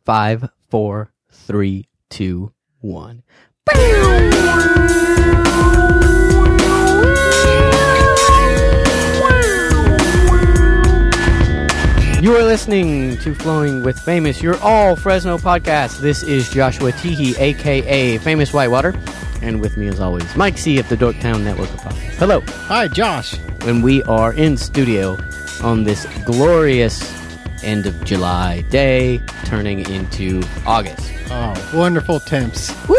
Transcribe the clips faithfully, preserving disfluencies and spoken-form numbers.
Five, four, three, two, one. You are listening to Flowing with Famous, your all Fresno podcast. This is Joshua Teehee, a k a. Famous Whitewater. And with me, as always, Mike C. of the Dorktown Network of Podcasts. Hello. Hi, Josh. And we are in studio on this glorious end of July day, turning into August. Oh, wonderful temps. Woo!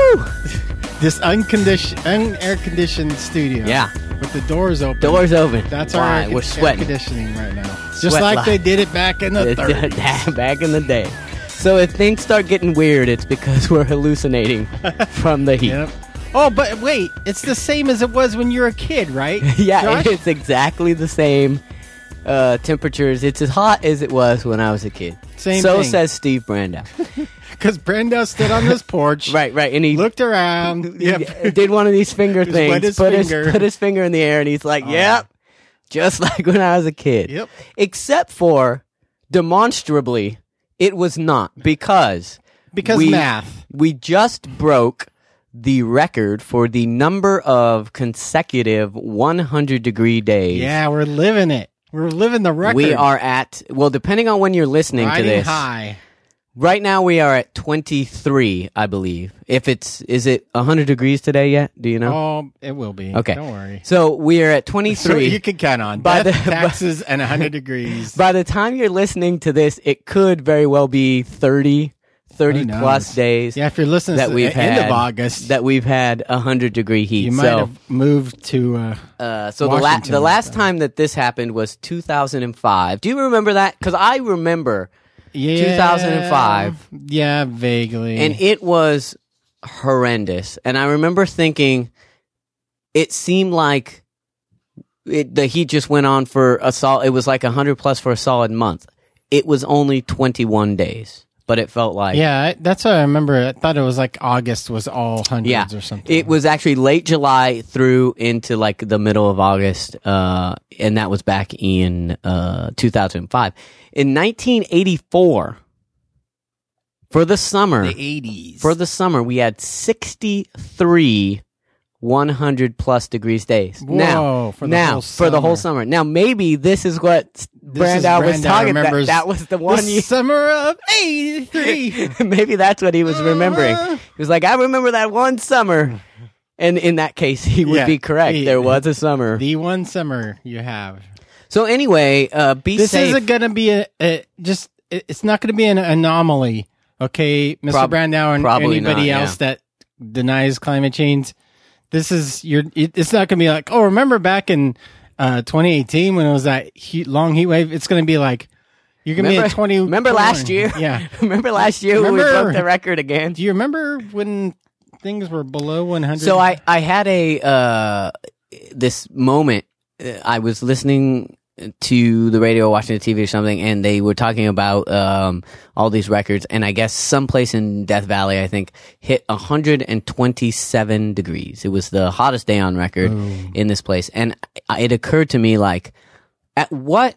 This unconditioned, un-air-conditioned studio. Yeah. With the doors open. Doors open. That's Why? our air, We're sweating. air conditioning right now. Sweat Just like live. they did it back in the thirties. Back in the day. So if things start getting weird, it's because we're hallucinating from the heat. Yep. Oh, but wait. It's the same as it was when you were a kid, right? Yeah, Josh? it's exactly the same uh, temperatures. It's as hot as it was when I was a kid. Same so thing. says Steve Brandow. Because Brenda stood on this porch. Right, right. And he looked around. Yep. did one of these finger Just things. wet his put, finger. His, put his finger in the air, and he's like, Oh. yep. Just like when I was a kid. Yep. Except for, demonstrably, it was not. Because... Because we, math. We just broke the record for the number of consecutive one hundred degree days. Yeah, we're living it. We're living the record. We are at, well, depending on when you're listening Riding to this. high. Right now we are at twenty-three, I believe. If it's, is it one hundred degrees today yet? Do you know? Oh, it will be. Okay. Don't worry. So we are at So twenty-three. you can count on By death, the- taxes, and one hundred degrees. By the time you're listening to this, it could very well be thirty, thirty Who knows? plus days. Yeah, if you're listening that to we've the end had, of August, that we've had one hundred degree heat. you might so, have moved to. Uh, Uh, so the, la- Washington the and last stuff. time that this happened was two thousand five. Do you remember that? Because I remember, yeah, two thousand five. Yeah, vaguely. and it was horrendous. And I remember thinking, it seemed like it, the heat just went on for a sol- It was like one hundred plus for a solid month. It was only twenty-one days, but it felt like yeah, I- that's what I remember. I thought it was like August was all hundreds Yeah, or something. it was actually late July through into like the middle of August, uh, and that was back in uh, two thousand five. In nineteen eighty-four, for the summer, the eighties. for the summer, we had sixty-three one hundred plus degrees days. Whoa, now, for the now whole for the whole summer. summer. Now, maybe this is what This is Brandow was Brandow talking about. remembers That was the one the year. summer of eighty-three. Maybe that's what he was remembering. Uh. He was like, I remember that one summer. And in that case, he would Yeah, be correct. he- there was a summer. The one summer you have. So anyway, uh, be This safe. isn't going to be a, a just. it- It's not going to be an anomaly, okay, Mister Prob- Brandow and probably anybody not, else that denies climate change. This is your. It, it's not going to be like, oh, remember back in uh, twenty eighteen when it was that heat, long heat wave. It's going to be like you're going to be remember, at twenty. remember last year? Yeah. remember last year when we Remember- broke the record again? Do you remember when things were below one hundred? So I, I had a uh, this moment. Uh, I was listening to the radio, watching the T V or something, and they were talking about um, all these records. And I guess someplace in Death Valley, I think, hit one hundred twenty-seven degrees. It was the hottest day on record Ooh. in this place. And I- it occurred to me, like, at what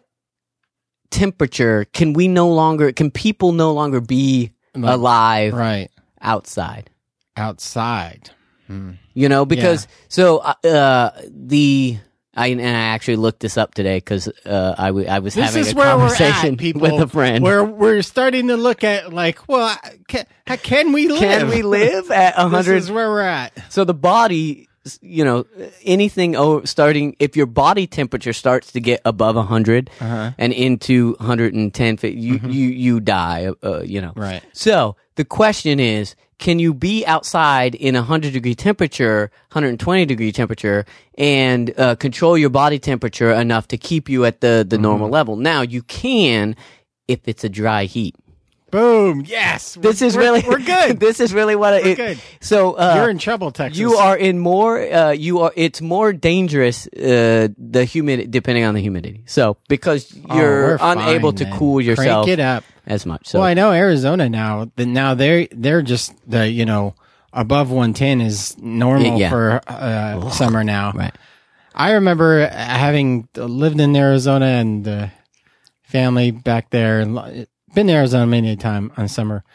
temperature can we no longer, can people no longer be Like, alive right outside? outside. Hmm. You know, because so uh, uh, the I and I actually looked this up today because uh, I, w- I was This having is a where we're conversation at, people. with a friend. Where we're starting to look at like, well, can, how can we live? Can we live at a This hundred? is where we're at. So the body, you know, anything oh, starting if your body temperature starts to get above a hundred Uh-huh. and into one hundred and ten, you Mhm. you you die. Uh, you know, Right. So the question is, can you be outside in a one hundred degree temperature, one hundred twenty degree temperature, and uh, control your body temperature enough to keep you at the, the normal level? Now, you can if it's a dry heat. Boom. Yes. This We're- is we're- really we're good. This is really what it, We're it- good. So uh, You're in trouble, Texas. you are in more. Uh, you are. It's more dangerous. Uh, the humid, depending on the humidity. So because Oh, you're we're unable fine, to man. cool yourself Crank it up. as much. So Well, I know Arizona now. That now they're they're just the you know above one ten is normal Yeah. for uh, summer now. right. I remember having lived in Arizona and uh, family back there, and lo- been to Arizona many a time on summer,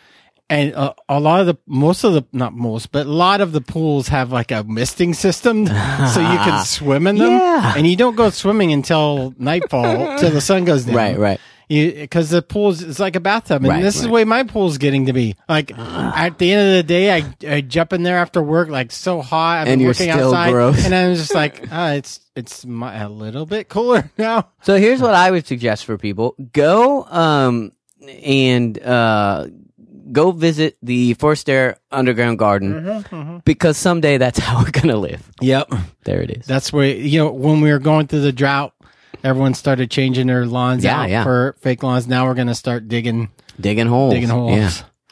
And uh, a lot of the, most of the, not most, but a lot of the pools have like a misting system so you can swim in them. Yeah. And you don't go swimming until nightfall, till the sun goes down. Right, right. Because the pool is it's like a bathtub. And Right, this is right. the way my pool's getting to be. Like at the end of the day, I, I jump in there after work, like so hot. I've And been you're working still outside. gross. And I'm just like, ah, it's, it's my, a little bit cooler now. So here's what I would suggest for people: go um and uh go visit the Forced Air Underground Garden Mm-hmm, because someday that's how we're gonna live. Yep. There it is. That's where, you know, when we were going through the drought, everyone started changing their lawns Yeah, out yeah. for fake lawns. Now we're going to start digging, Digging holes. digging holes. Yeah.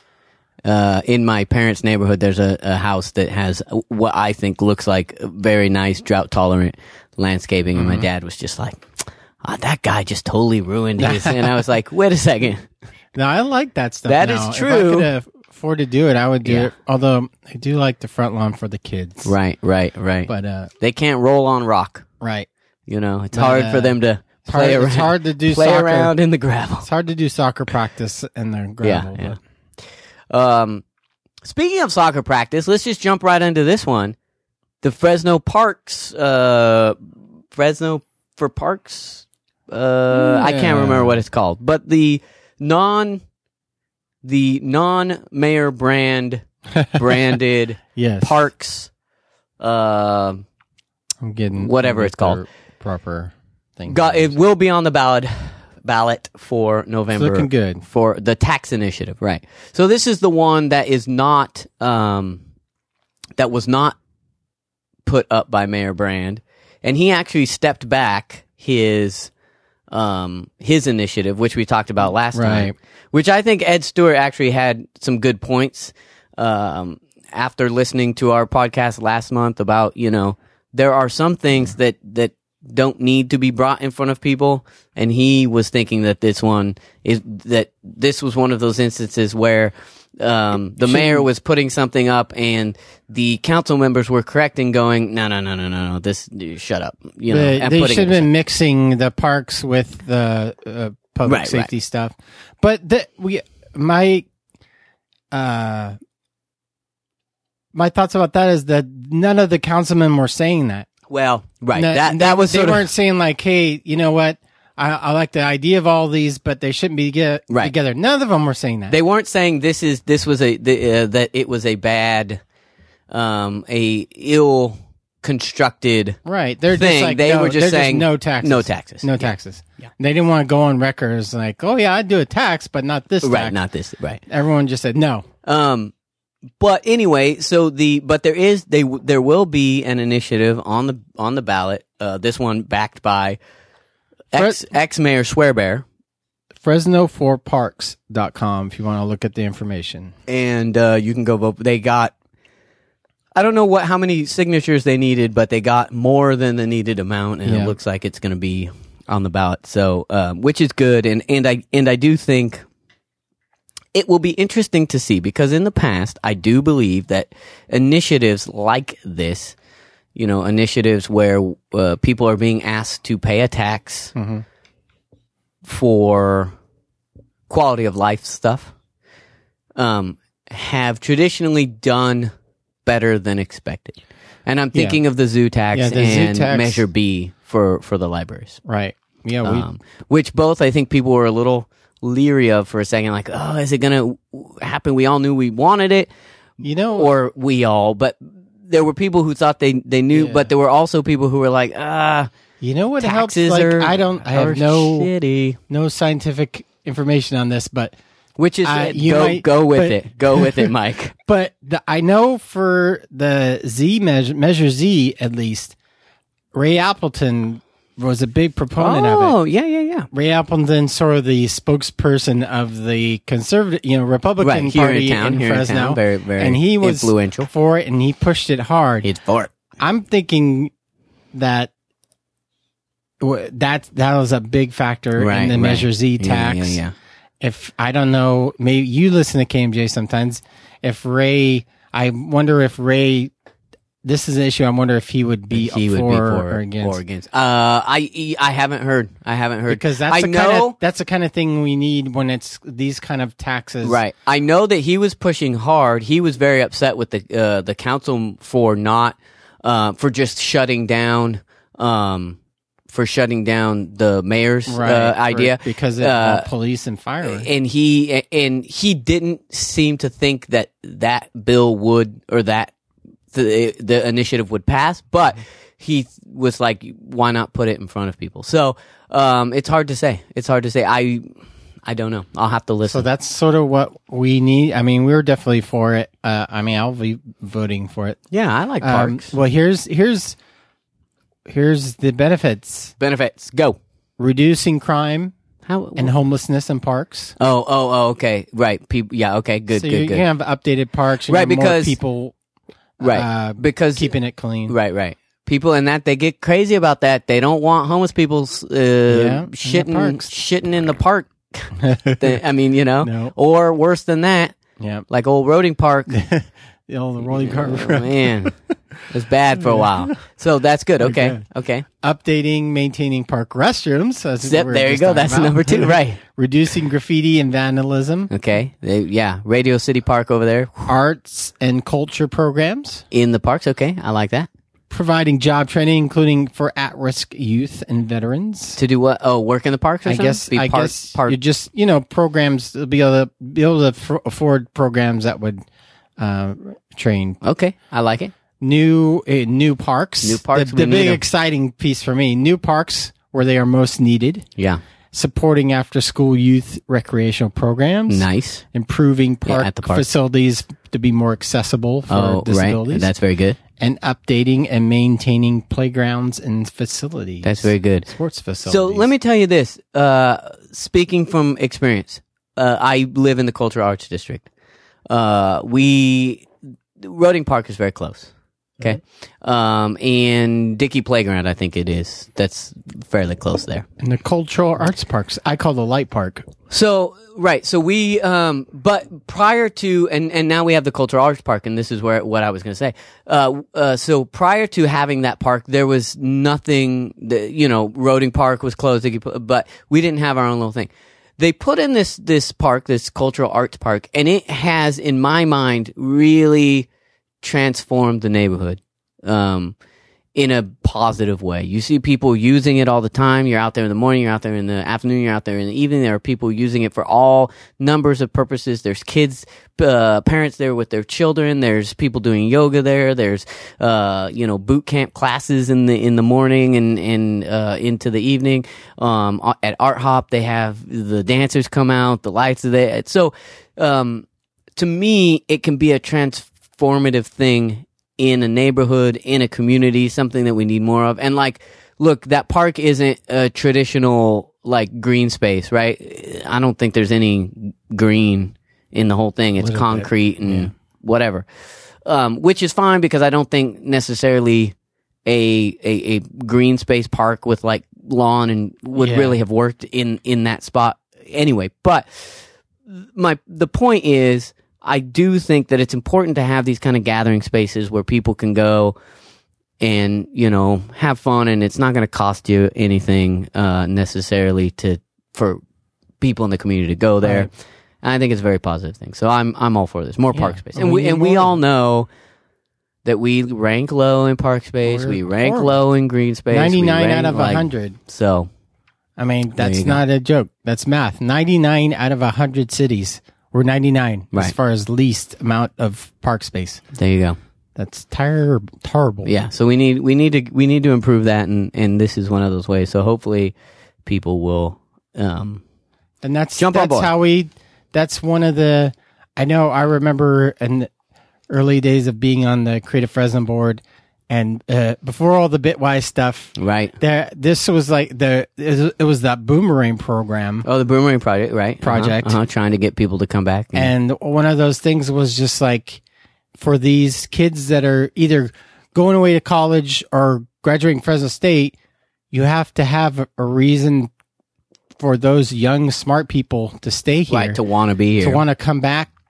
Uh, in my parents' neighborhood, there's a, a house that has what I think looks like very nice drought tolerant landscaping, and my dad was just like, "Ah, that guy just totally ruined his." And I was like, "Wait a second." Now, I like that stuff. That now. is If I true. could afford to do it, I would do Yeah. it. Although I do like the front lawn for the kids. Right, right, right. But, uh, They can't roll on rock. right. You know, it's But, hard uh, for them to It's hard, play around. it's hard to do play soccer. around in the gravel. It's hard to do soccer practice in the gravel. Yeah, but- Um, speaking of soccer practice, let's just jump right into this one. The Fresno Parks, uh, Fresno for Parks. Uh, I can't Yeah. remember what it's called, but the non, the non-mayor brand branded Yes. parks. Uh, I'm getting whatever get it's called. their proper thing. got it will be on the ballot ballot for November. looking good. For the tax initiative, right? So this is the one that is not um that was not put up by Mayor Brand, and he actually stepped back his um his initiative, which we talked about last Right. time, which I think Ed Stewart actually had some good points um after listening to our podcast last month about, you know, there are some things that that don't need to be brought in front of people, and he was thinking that this one is that this was one of those instances where um the mayor was putting something up and the council members were correcting, going, no no no no no no this shut up, you know. They, and they putting should have it- been mixing the parks with the uh, public Right, safety stuff. But the, we, my, uh, my thoughts about that is that none of the councilmen were saying that. well right No, that they, that was they sort weren't of saying like, hey, you know what? I, I like the idea of all these, but they shouldn't be get, Right. together. None of them were saying that. they weren't saying this is this was a the, uh, that it was a bad um a ill constructed right. They're thing. just like, They no, were just they're saying no taxes. no taxes. No Yeah. taxes. Yeah. They didn't want to go on record as like, oh yeah, I'd do a tax, but not this right tax. not this right Everyone just said no. Um, but anyway, so the but there is they there will be an initiative on the on the ballot. Uh, this one backed by ex ex Mayor Swearbear, Fresno for Parks dot com if you want to look at the information. and uh, you can go vote. They got I don't know what how many signatures they needed, but they got more than the needed amount, and Yeah. it looks like it's going to be on the ballot. So, um, which is good, and and I and I do think it will be interesting to see, because in the past, I do believe that initiatives like this, you know, initiatives where uh, people are being asked to pay a tax Mm-hmm. for quality of life stuff, um, have traditionally done better than expected. And I'm thinking of the zoo tax Yeah, the zoo and tax- Measure B for, for the libraries. Right. Yeah. We, Um, which both I think people were a little leery of for a second, like, oh, is it going to happen? We all knew we wanted it, you know, or we all, but there were people who thought they, they knew, Yeah. but there were also people who were like, ah, you know what helps? taxes Like, are, I don't, I are have no, shitty. no scientific information on this, but, Which is, Uh, it. you go, might- go with but- it. Go with it, Mike. but the, I know for the Z measure, measure Z at least, Ray Appleton was a big proponent of it. Oh, yeah, yeah, yeah. Ray Appleton, sort of the spokesperson of the conservative, you know, Republican Right, here Party in town, here in Fresno, town. Very, very and he was influential. for it, and he pushed it hard. It's for it. I'm thinking that w- that that was a big factor Right, in the right. Measure Z Yeah, tax. yeah, yeah. If I don't know, maybe you listen to K M J sometimes. If Ray, I wonder if Ray this is an issue. I wonder if he would be he for, would be for or against. Or against. Uh, I I haven't heard. I haven't heard Because that's I the know, kind of that's the kind of thing we need when it's these kind of taxes. Right. I know that he was pushing hard. He was very upset with the uh, the council for not uh, for just shutting down um, for shutting down the mayor's Right, uh, for- idea because of Uh, all police and fire. and he and he didn't seem to think that that bill would or that the the initiative would pass, but he was like, why not put it in front of people? So um, it's hard to say. It's hard to say. I I don't know. I'll have to listen. So that's sort of what we need. I mean, we're definitely for it. Uh, I mean, I'll be voting for it. yeah, I like Um, parks. well, here's here's here's the benefits: Benefits. Go. reducing crime How and homelessness in parks. Oh, oh, oh, okay. Right. People, yeah, okay. Good, so good, you good. can have updated parks, you Right, have more because- people right. uh, because keeping it clean. right, right. People in that they get crazy about that. They don't want homeless people uh, in the shitting parks. shitting in the park. They- I mean, you know, No. or worse than that, Yeah, like old Roding Park. the old rolling cart. Oh, man, it was bad for a while. So that's good. Okay, okay. Updating, maintaining park restrooms. That's what Yep, we were there you just go. talking That's about. number two. Right. Reducing graffiti and vandalism, Okay. They, yeah. Radio City Park over there arts and culture programs, in the parks. Okay, I like that. providing job training, including for at-risk youth and veterans. To do what? Oh, work in the parks. Or I something? guess. Be I park, guess park. you just you know programs to be able to be able to f- afford programs that would uh, train Okay, I like it. new uh, new parks. New parks, The, we the need big 'em. exciting piece for me: new parks where they are most needed. Yeah. Supporting after-school youth recreational programs. Nice. Improving park, at the park. facilities to be more accessible for Oh, disabilities. right. That's very good. and updating and maintaining playgrounds and facilities. That's very good. Sports facilities. So let me tell you this. Uh, speaking from experience, uh, I live in the Cultural Arts District. Uh, we Roding Park is very close. Okay, um, and Dickey Playground, I think it is. That's fairly close there. And the cultural arts parks, I call the light park. So right, so we, um, but prior to, and and now we have the Cultural Arts Park, and this is where what I was going to say. Uh, uh, so prior to having that park, there was nothing. That, you know, Roding Park was closed, but we didn't have our own little thing. They put in this this park, this Cultural Arts Park, and it has, in my mind, really transformed the neighborhood um, in a positive way. You see people using it all the time. You're out there in the morning, you're out there in the afternoon, you're out there in the evening. There are people using it for all numbers of purposes. There's kids, uh, parents there with their children. There's people doing yoga there. There's, uh, you know, boot camp classes in the in the morning and and uh, into the evening. Um, at Art Hop, they have the dancers come out, the lights are there. So, um, to me, it can be a transformative thing in a neighborhood, in a community, something that we need more of. And like, look, that park isn't a traditional like green space, right? I don't think there's any green in the whole thing. It's Little concrete bit, and yeah. whatever, um, which is fine because I don't think necessarily a, a a green space park with like lawn and would Yeah. really have worked in in that spot anyway. But my the point is, I do think that it's important to have these kind of gathering spaces where people can go and, you know, have fun, and it's not going to cost you anything uh, necessarily to for people in the community to go there. Right. And I think it's a very positive thing. So I'm I'm all for this. More Yeah. park space. And And we we need and we more. all know that we rank low in park space. We're we rank horrible. low in green space. We ninety-nine rank, out of like, one hundred. So I mean, that's you go. not a joke. That's math. ninety-nine out of one hundred cities. We're ninety-nine as Right. far as least amount of park space. there you go. That's ter- terrible. Yeah, so we need we need to we need to improve that, and, and this is one of those ways. So hopefully, people will. Um, And that's Jump on that's board. how we. That's one of the. I know. I remember in the early days of being on the Creative Fresno board, and uh, before all the Bitwise stuff, right. there. This was like the. It was, it was that Boomerang program, Oh, the Boomerang Project, right? Project. uh-huh, uh-huh, trying to get people to come back. and one of those things was just like for these kids that are either going away to college or graduating Fresno State, you have to have a, a reason for those young smart people to stay here. right to want to be here. to want to come back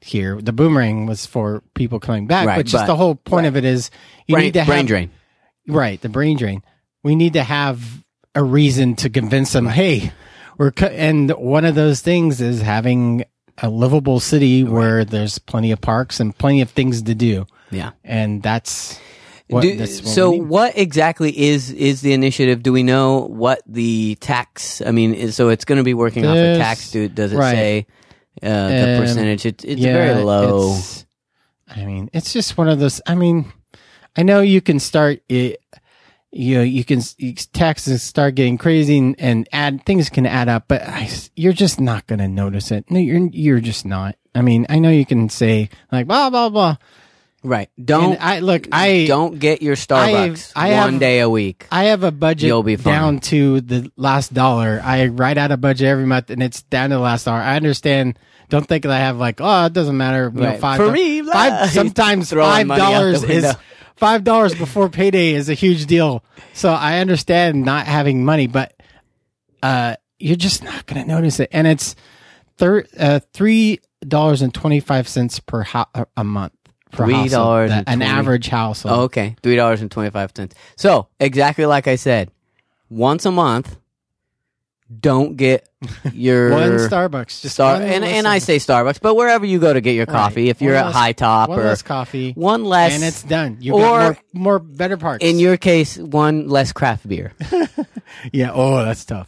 here. The boomerang was for people coming back, Right, but just but- the whole point of it is you brain, need to have brain drain. right the brain drain. We need to have a reason to convince them. Hey, we're co-, and one of those things is having a livable city where there's plenty of parks and plenty of things to do, Yeah. and that's. What, Do, that's what so we need. what exactly is is the initiative? Do we know what the tax? I mean, is, so it's going to be working off This- a tax. Do, does it right. say uh, the Um, percentage? It, it's Yeah, very low. it's- I mean, it's just one of those. I mean, I know you can start it. You know, you can taxes start getting crazy and, and add things can add up, but I, you're just not going to notice it. No, you're you're just not. I mean, I know you can say like blah blah blah. Right. Don't And I look. I don't get your Starbucks I one have- day a week. I have a budget You'll be fine. down to the last dollar. I write out a budget every month, and it's down to the last dollar. I understand. Don't think that I have like, oh, it doesn't matter. You know, Right. five For do- me, blah. five. Sometimes Throwing five money out the dollars is window. five dollars before payday is a huge deal. So I understand not having money, but uh, you're just not going to notice it. And it's thir- uh, three dollars and twenty five cents per ho- a month. Per Three household. dollars That- and an twenty average household. Oh, okay, three dollars and twenty five cents. So exactly like I said, once a month, don't get your One Starbucks. Just Star one and less and I of- say Starbucks, but wherever you go to get your coffee, Right. if you're One at less- High Top one or less coffee, one less, and it's done. You or- got more, more better parts. in your case, one less craft beer. yeah. Oh, that's tough.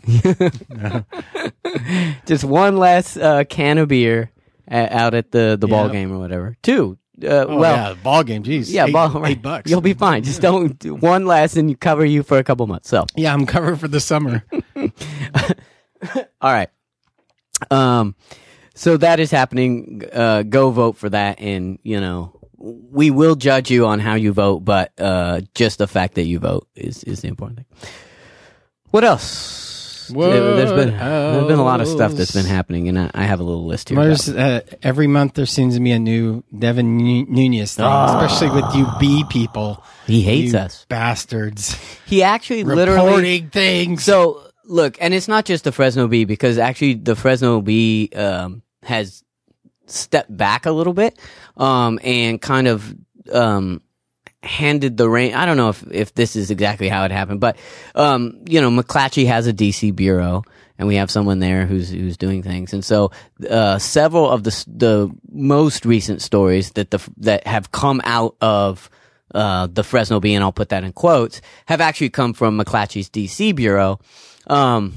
Just one less uh, can of beer uh, out at the the ball Yeah. game or whatever. Two. Uh, Oh, well, yeah, ball game. Jeez. yeah, eight, ball, right. eight bucks. You'll be fine. Just don't do one less, and you cover you for a couple months. So, Yeah, I'm covered for the summer. all right. Um, so that is happening. Uh, go vote for that, and you know we will judge you on how you vote, but uh, just the fact that you vote is is the important thing. What else? What there's been there's been a lot of stuff that's been else? happening, and I, I have a little list here. There's, uh, every month there seems to be a new Devin Nu- Nunez thing, Ah. especially with you B people. He hates You us. bastards. He actually literally. Reporting things. So look, and it's not just the Fresno Bee, because actually the Fresno Bee um, has stepped back a little bit um, and kind of um, handed the reign. I don't know if, if this is exactly how it happened, but um, you know, McClatchy has a D C bureau, and we have someone there who's who's doing things. And so uh, several of the s- the most recent stories that the that have come out of uh, the Fresno Bee, and I'll put that in quotes, have actually come from McClatchy's D C bureau. Um,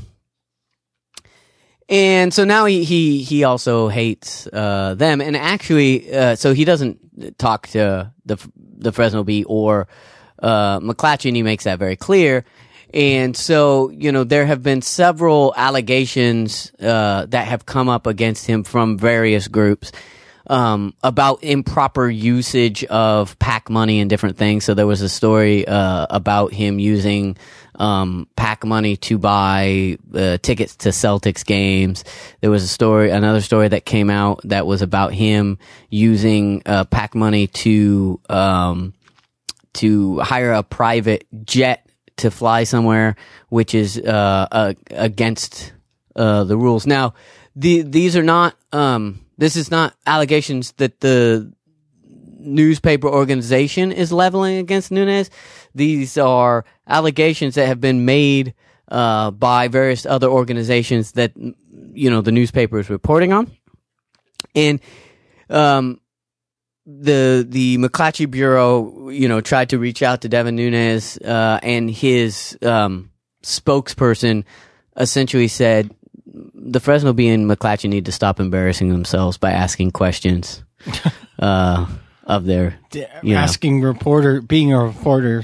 and so now he, he, he also hates, uh, them. And actually, uh, so he doesn't talk to the, the Fresno Bee or, uh, McClatchy, and he makes that very clear. And so, you know, there have been several allegations, uh, that have come up against him from various groups, um, about improper usage of PAC money and different things. So there was a story, uh, about him using, um, PAC money to buy, uh, tickets to Celtics games. There was a story, another story that came out that was about him using, uh, PAC money to, um, to hire a private jet to fly somewhere, which is, uh, uh against, uh, the rules. Now, the, these are not, um, this is not allegations that the newspaper organization is leveling against Nunez. These are allegations that have been made uh, by various other organizations that, you know, the newspaper is reporting on. And um, the the McClatchy Bureau, you know, tried to reach out to Devin Nunez, uh, and his um, spokesperson essentially said, the Fresno Bee and McClatchy need to stop embarrassing themselves by asking questions uh, of their, you know. Asking reporter, being a reporter.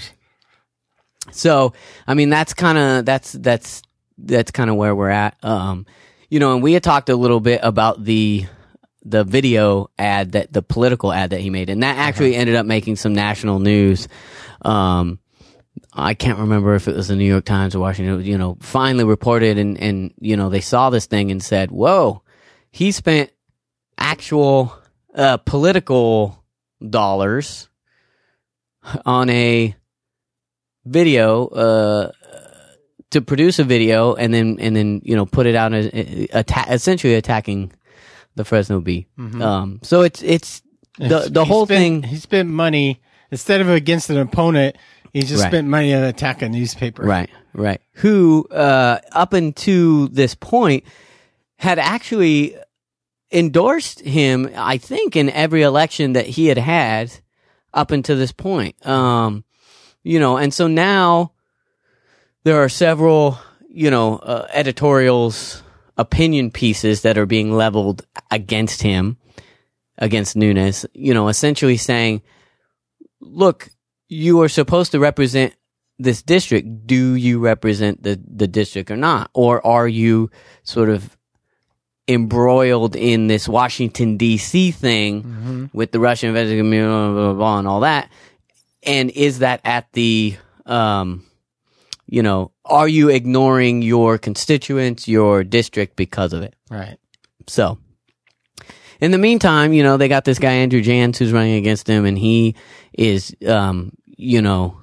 So, I mean, that's kind of that's that's that's kind of where we're at. Um, you know, and we had talked a little bit about the the video ad that the political ad that he made, and that actually uh-huh. ended up making some national news. Um, I can't remember if it was the New York Times or Washington, you know, finally reported, and, and, you know, they saw this thing and said, whoa, he spent actual, uh, political dollars on a video, uh, to produce a video and then, and then, you know, put it out as, atta- essentially attacking the Fresno Bee. Mm-hmm. Um, so it's it's the the he whole spent, thing. He spent money instead of against an opponent. He just Right. spent money on attack a newspaper. Right, right. Who, uh, up until this point, had actually endorsed him, I think, in every election that he had had up until this point. Um, you know, and so now there are several, you know, uh, editorials, opinion pieces that are being leveled against him, against Nunes, you know, essentially saying, look, you are supposed to represent this district. Do you represent the, the district or not? Or are you sort of embroiled in this Washington, D C thing mm-hmm. with the Russian investigation, blah, blah, blah, and all that? And is that at the, um, you know, are you ignoring your constituents, your district because of it? Right. So, in the meantime, you know, they got this guy, Andrew Jans, who's running against him, and he is, um, you know,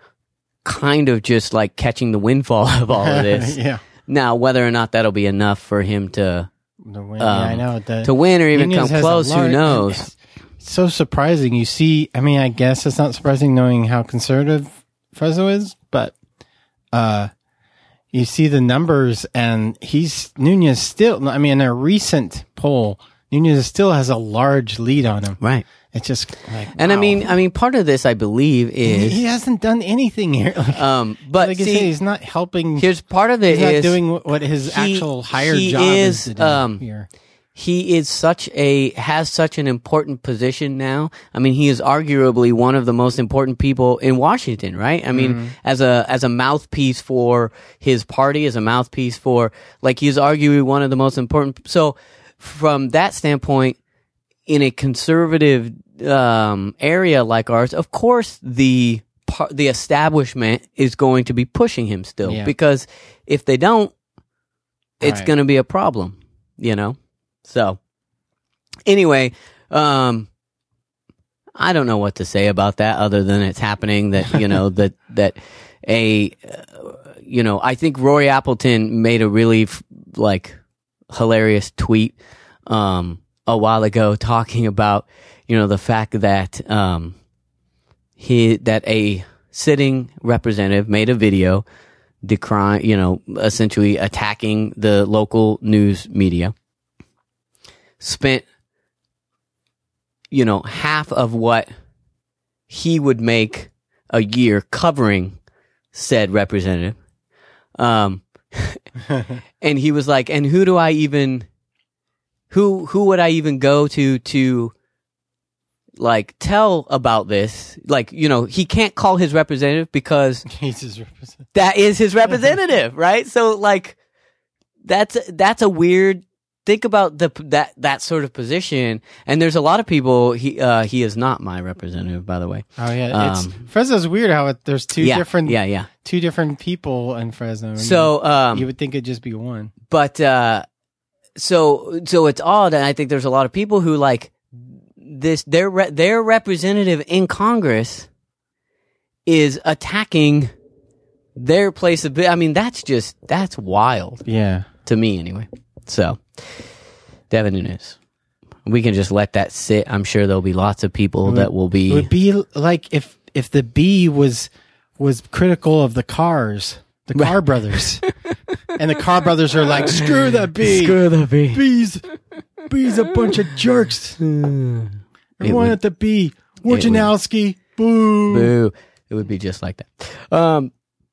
kind of just like catching the windfall of all of this. Yeah. Now, whether or not that'll be enough for him to, The win, um, yeah, I know. The, to win or even Nunez come has a close, who large- knows? It's so surprising. You see, I mean, I guess it's not surprising knowing how conservative Fresno is, but uh, you see the numbers, and he's Nunez still. I mean, in a recent poll, Nunez still has a large lead on him. Right. It's just like, And I wow. mean, I mean, part of this, I believe, is he hasn't done anything here. Like, um, but like I see, say, he's not helping. here's part of it He's not is doing what what his he- actual higher he job is, is to do um, here. he is such a has such an important position now. I mean, he is arguably one of the most important people in Washington, right? I mean, Mm-hmm. as a as a mouthpiece for his party, as a mouthpiece for like he's arguably one of the most important. So, from that standpoint, in a conservative um, area like ours, of course the par- the establishment is going to be pushing him still Yeah. because if they don't, it's Right. going to be a problem, you know. So, anyway, um, I don't know what to say about that other than it's happening. That you know that that a uh, you know I think Rory Appleton made a really f- like hilarious tweet um, a while ago talking about you know the fact that um, he that a sitting representative made a video decrying you know essentially attacking the local news media. Spent, you know, half of what he would make a year covering said representative. Um, and he was like, and who do I even, who, who would I even go to, to, like, tell about this? Like, you know, he can't call his representative because He's his representative. that is his representative, right? So, like, that's, that's a weird, think about the that that sort of position, and there's a lot of people. He uh, he is not my representative, by the way. Oh yeah, it's Um, Fresno's weird how it, there's two yeah, different yeah, yeah. two different people in Fresno. So, you, um, you would think it'd just be one. but uh, so so it's odd, and I think there's a lot of people who like this. Their re- their representative in Congress is attacking their place of. I mean, that's just that's wild Yeah, to me, anyway. So, Devin Nunes. We can just let that sit. I'm sure there'll be lots of people would- that will be. it would be like if if the bee was was critical of the cars, the car brothers, and the car brothers are like, screw the bee, the bee. bees, bees a bunch of jerks. Everyone would- at the bee, would- Wojnarowski, boo. Boo. It would be just like that. Um,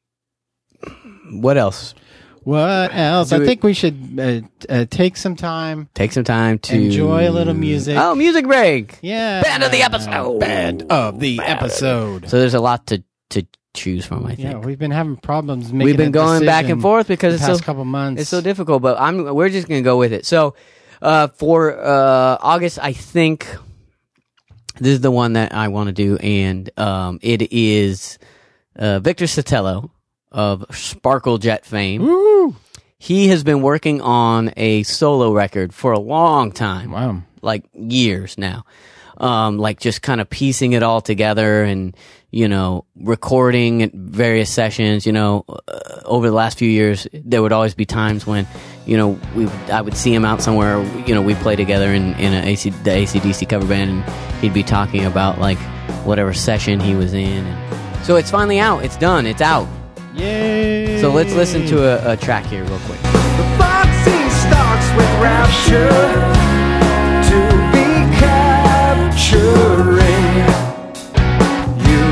what else? What else? Do I it- think we should uh, uh, take some time, Take some time to enjoy a little music. Oh, music break. Yeah, Band of the episode. Band of the episode. So there's a lot to, to choose from, I think. Yeah, we've been having problems making. We've been a going back decision and forth because the it's past so couple months. it's so difficult, but I'm we're just gonna go with it. So uh, for uh, August, I think this is the one that I want to do, and um, it is uh, Victor Sotelo of Sparkle Jet fame. Woo! He has been working on a solo record for a long time, Wow. like years now. um, like just kind of piecing it all together and, you know, recording at various sessions. You know, uh, over the last few years, there would always be times when, you know, we I would see him out somewhere. You know, we'd play together in in a AC, the A C D C cover band, and he'd be talking about like whatever session he was in. And so it's finally out. It's done. It's out. Yay! So let's listen to a, a track here real quick. The boxing starts with rapture to be capturing you,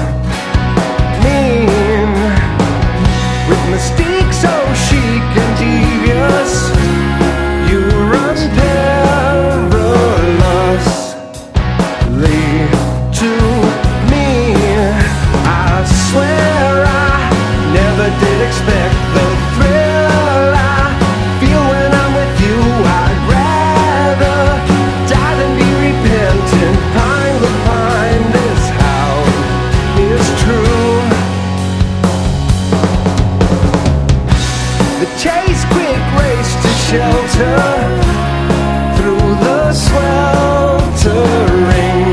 mean, with mystique so chic and devious. You run perilously to me. I swear I never did expect the thrill I feel when I'm with you. I'd rather die than be repentant. Pine the pine, this house is true. The chase, quick race to shelter through the sweltering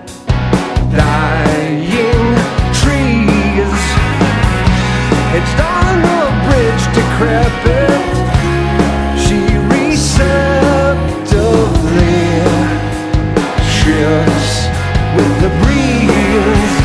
dying trees. Edged on the bridge, decrepit, she receptively shifts with the breeze.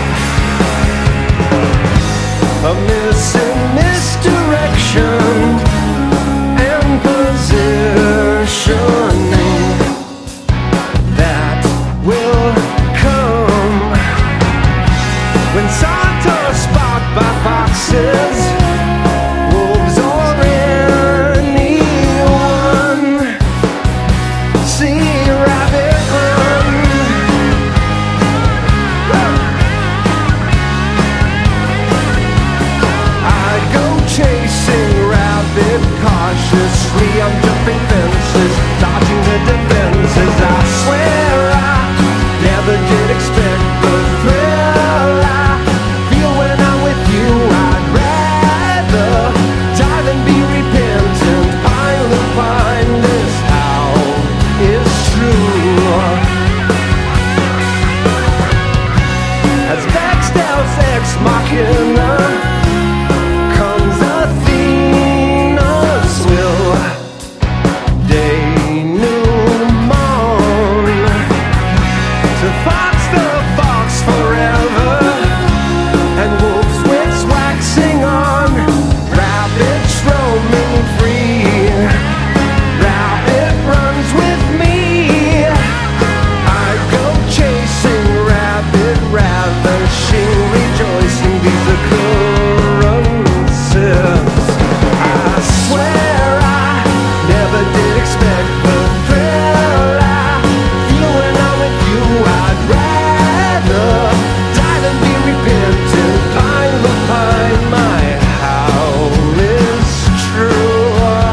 A missing misdirection and positioning that will come when sawdust sparked by foxes, wolves, or anyone. See rabbit run. I'd go chasing rabbit cautiously. I'm jumping fences, dodging the defenses. I swear I never did expect the thrill I feel when I'm with you. I'd rather die than be repentant. Pine the pine, this howl is true. As Baxter's ex machina comes Athena's will, denouement to fox the fox forever, and wolves' wits waxing on, rabbits roaming free. Rabbit runs with me. I go chasing rabbit, ravishing, rejoicing these occurrences. I swear I never did expect the thrill I feel when I'm with you. I'd rather die than be repentant. Pine the pine, my howl is true.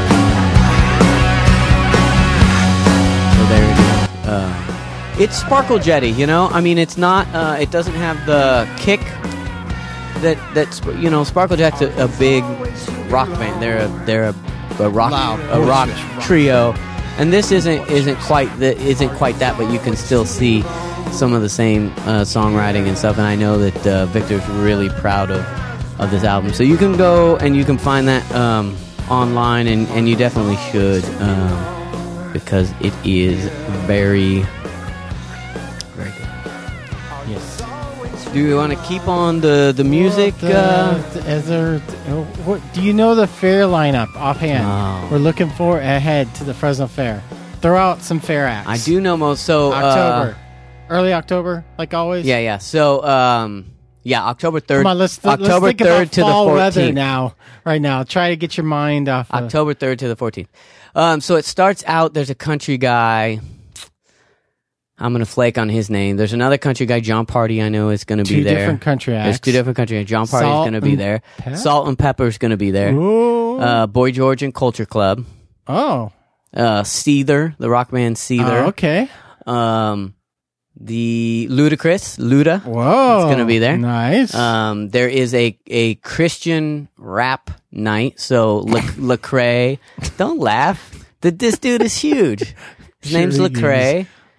So there it is. Uh, it's Sparkle Jetty, you know. I mean, it's not. Uh, it doesn't have the kick that that's you know. Sparkle Jet's a, a big rock band. They're a they're a, a rock Loud, a rock boisterous rock. trio, and this isn't isn't quite the, isn't quite that. But you can still see some of the same uh, songwriting and stuff. And I know that uh, Victor's really proud of of this album. So you can go and you can find that um, online, and, and you definitely should. Um, because it is very, very good. Yes. Do you want to keep on the, the music? Well, the- uh, the- is there, uh, what, do you know the fair lineup offhand? No. We're looking for ahead to the Fresno Fair. Throw out some fair acts. I do know most. So October, Uh, early October, like always. yeah, yeah. So um, yeah, October third. Come on, let's th- October let's think third about to the fall weather fourteenth. now. Right now, try to get your mind off. of- October third to the fourteenth. Um, so it starts out. There's a country guy. I'm gonna flake on his name. There's another country guy, John Party. I know is gonna two be there. different country acts. There's two different country guys. John Party is Salt gonna be and there. Pep? Salt and Pepper's gonna be there. Ooh. Uh, Boy George and Culture Club. oh. Uh, Seether, the rock band Seether. Oh, okay. Um, the Ludacris, Luda. Whoa. It's gonna be there. Nice. Um, there is a, a Christian rap night. So Le, Lecrae, don't laugh. The, this dude is huge. His Sure name's he Lecrae.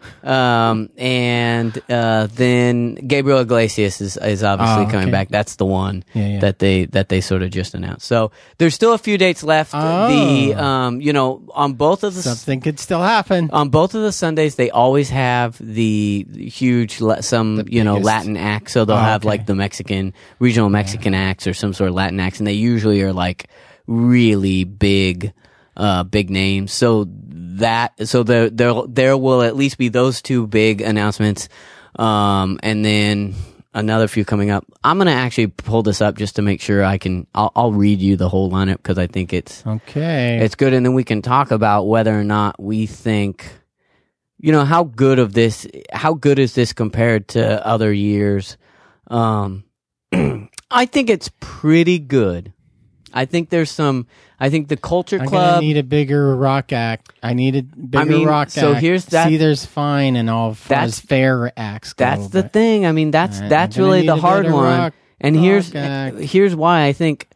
Um, and uh, then Gabriel Iglesias is, is obviously Oh, coming okay. back. That's the one Yeah, yeah. that they that they sort of just announced. So there's still a few dates left. Oh. The um, you know, on both of the Something could still happen. on both of the Sundays, they always have the huge la- some The you know biggest- Latin acts. So they'll Oh, have okay. like the Mexican regional Mexican acts or some sort of Latin acts, and they usually are like really big, uh, big names. So that so there there there will at least be those two big announcements, um, and then another few coming up. I'm gonna actually pull this up just to make sure I can. I'll, I'll read you the whole lineup because I think it's. Okay. It's good, and then we can talk about whether or not we think, you know, how good of this, how good is this compared to other years? Um, I think it's pretty good. I think there's some. I think the Culture I'm Club. gonna need a bigger rock act. I need a bigger mean, rock so act. here's that- See, there's fine and all f- That's- as fair acts go. that's the but- thing. I mean, that's Alright, that's I'm gonna really need the a hard better one. rock- and here's rock act. here's why I think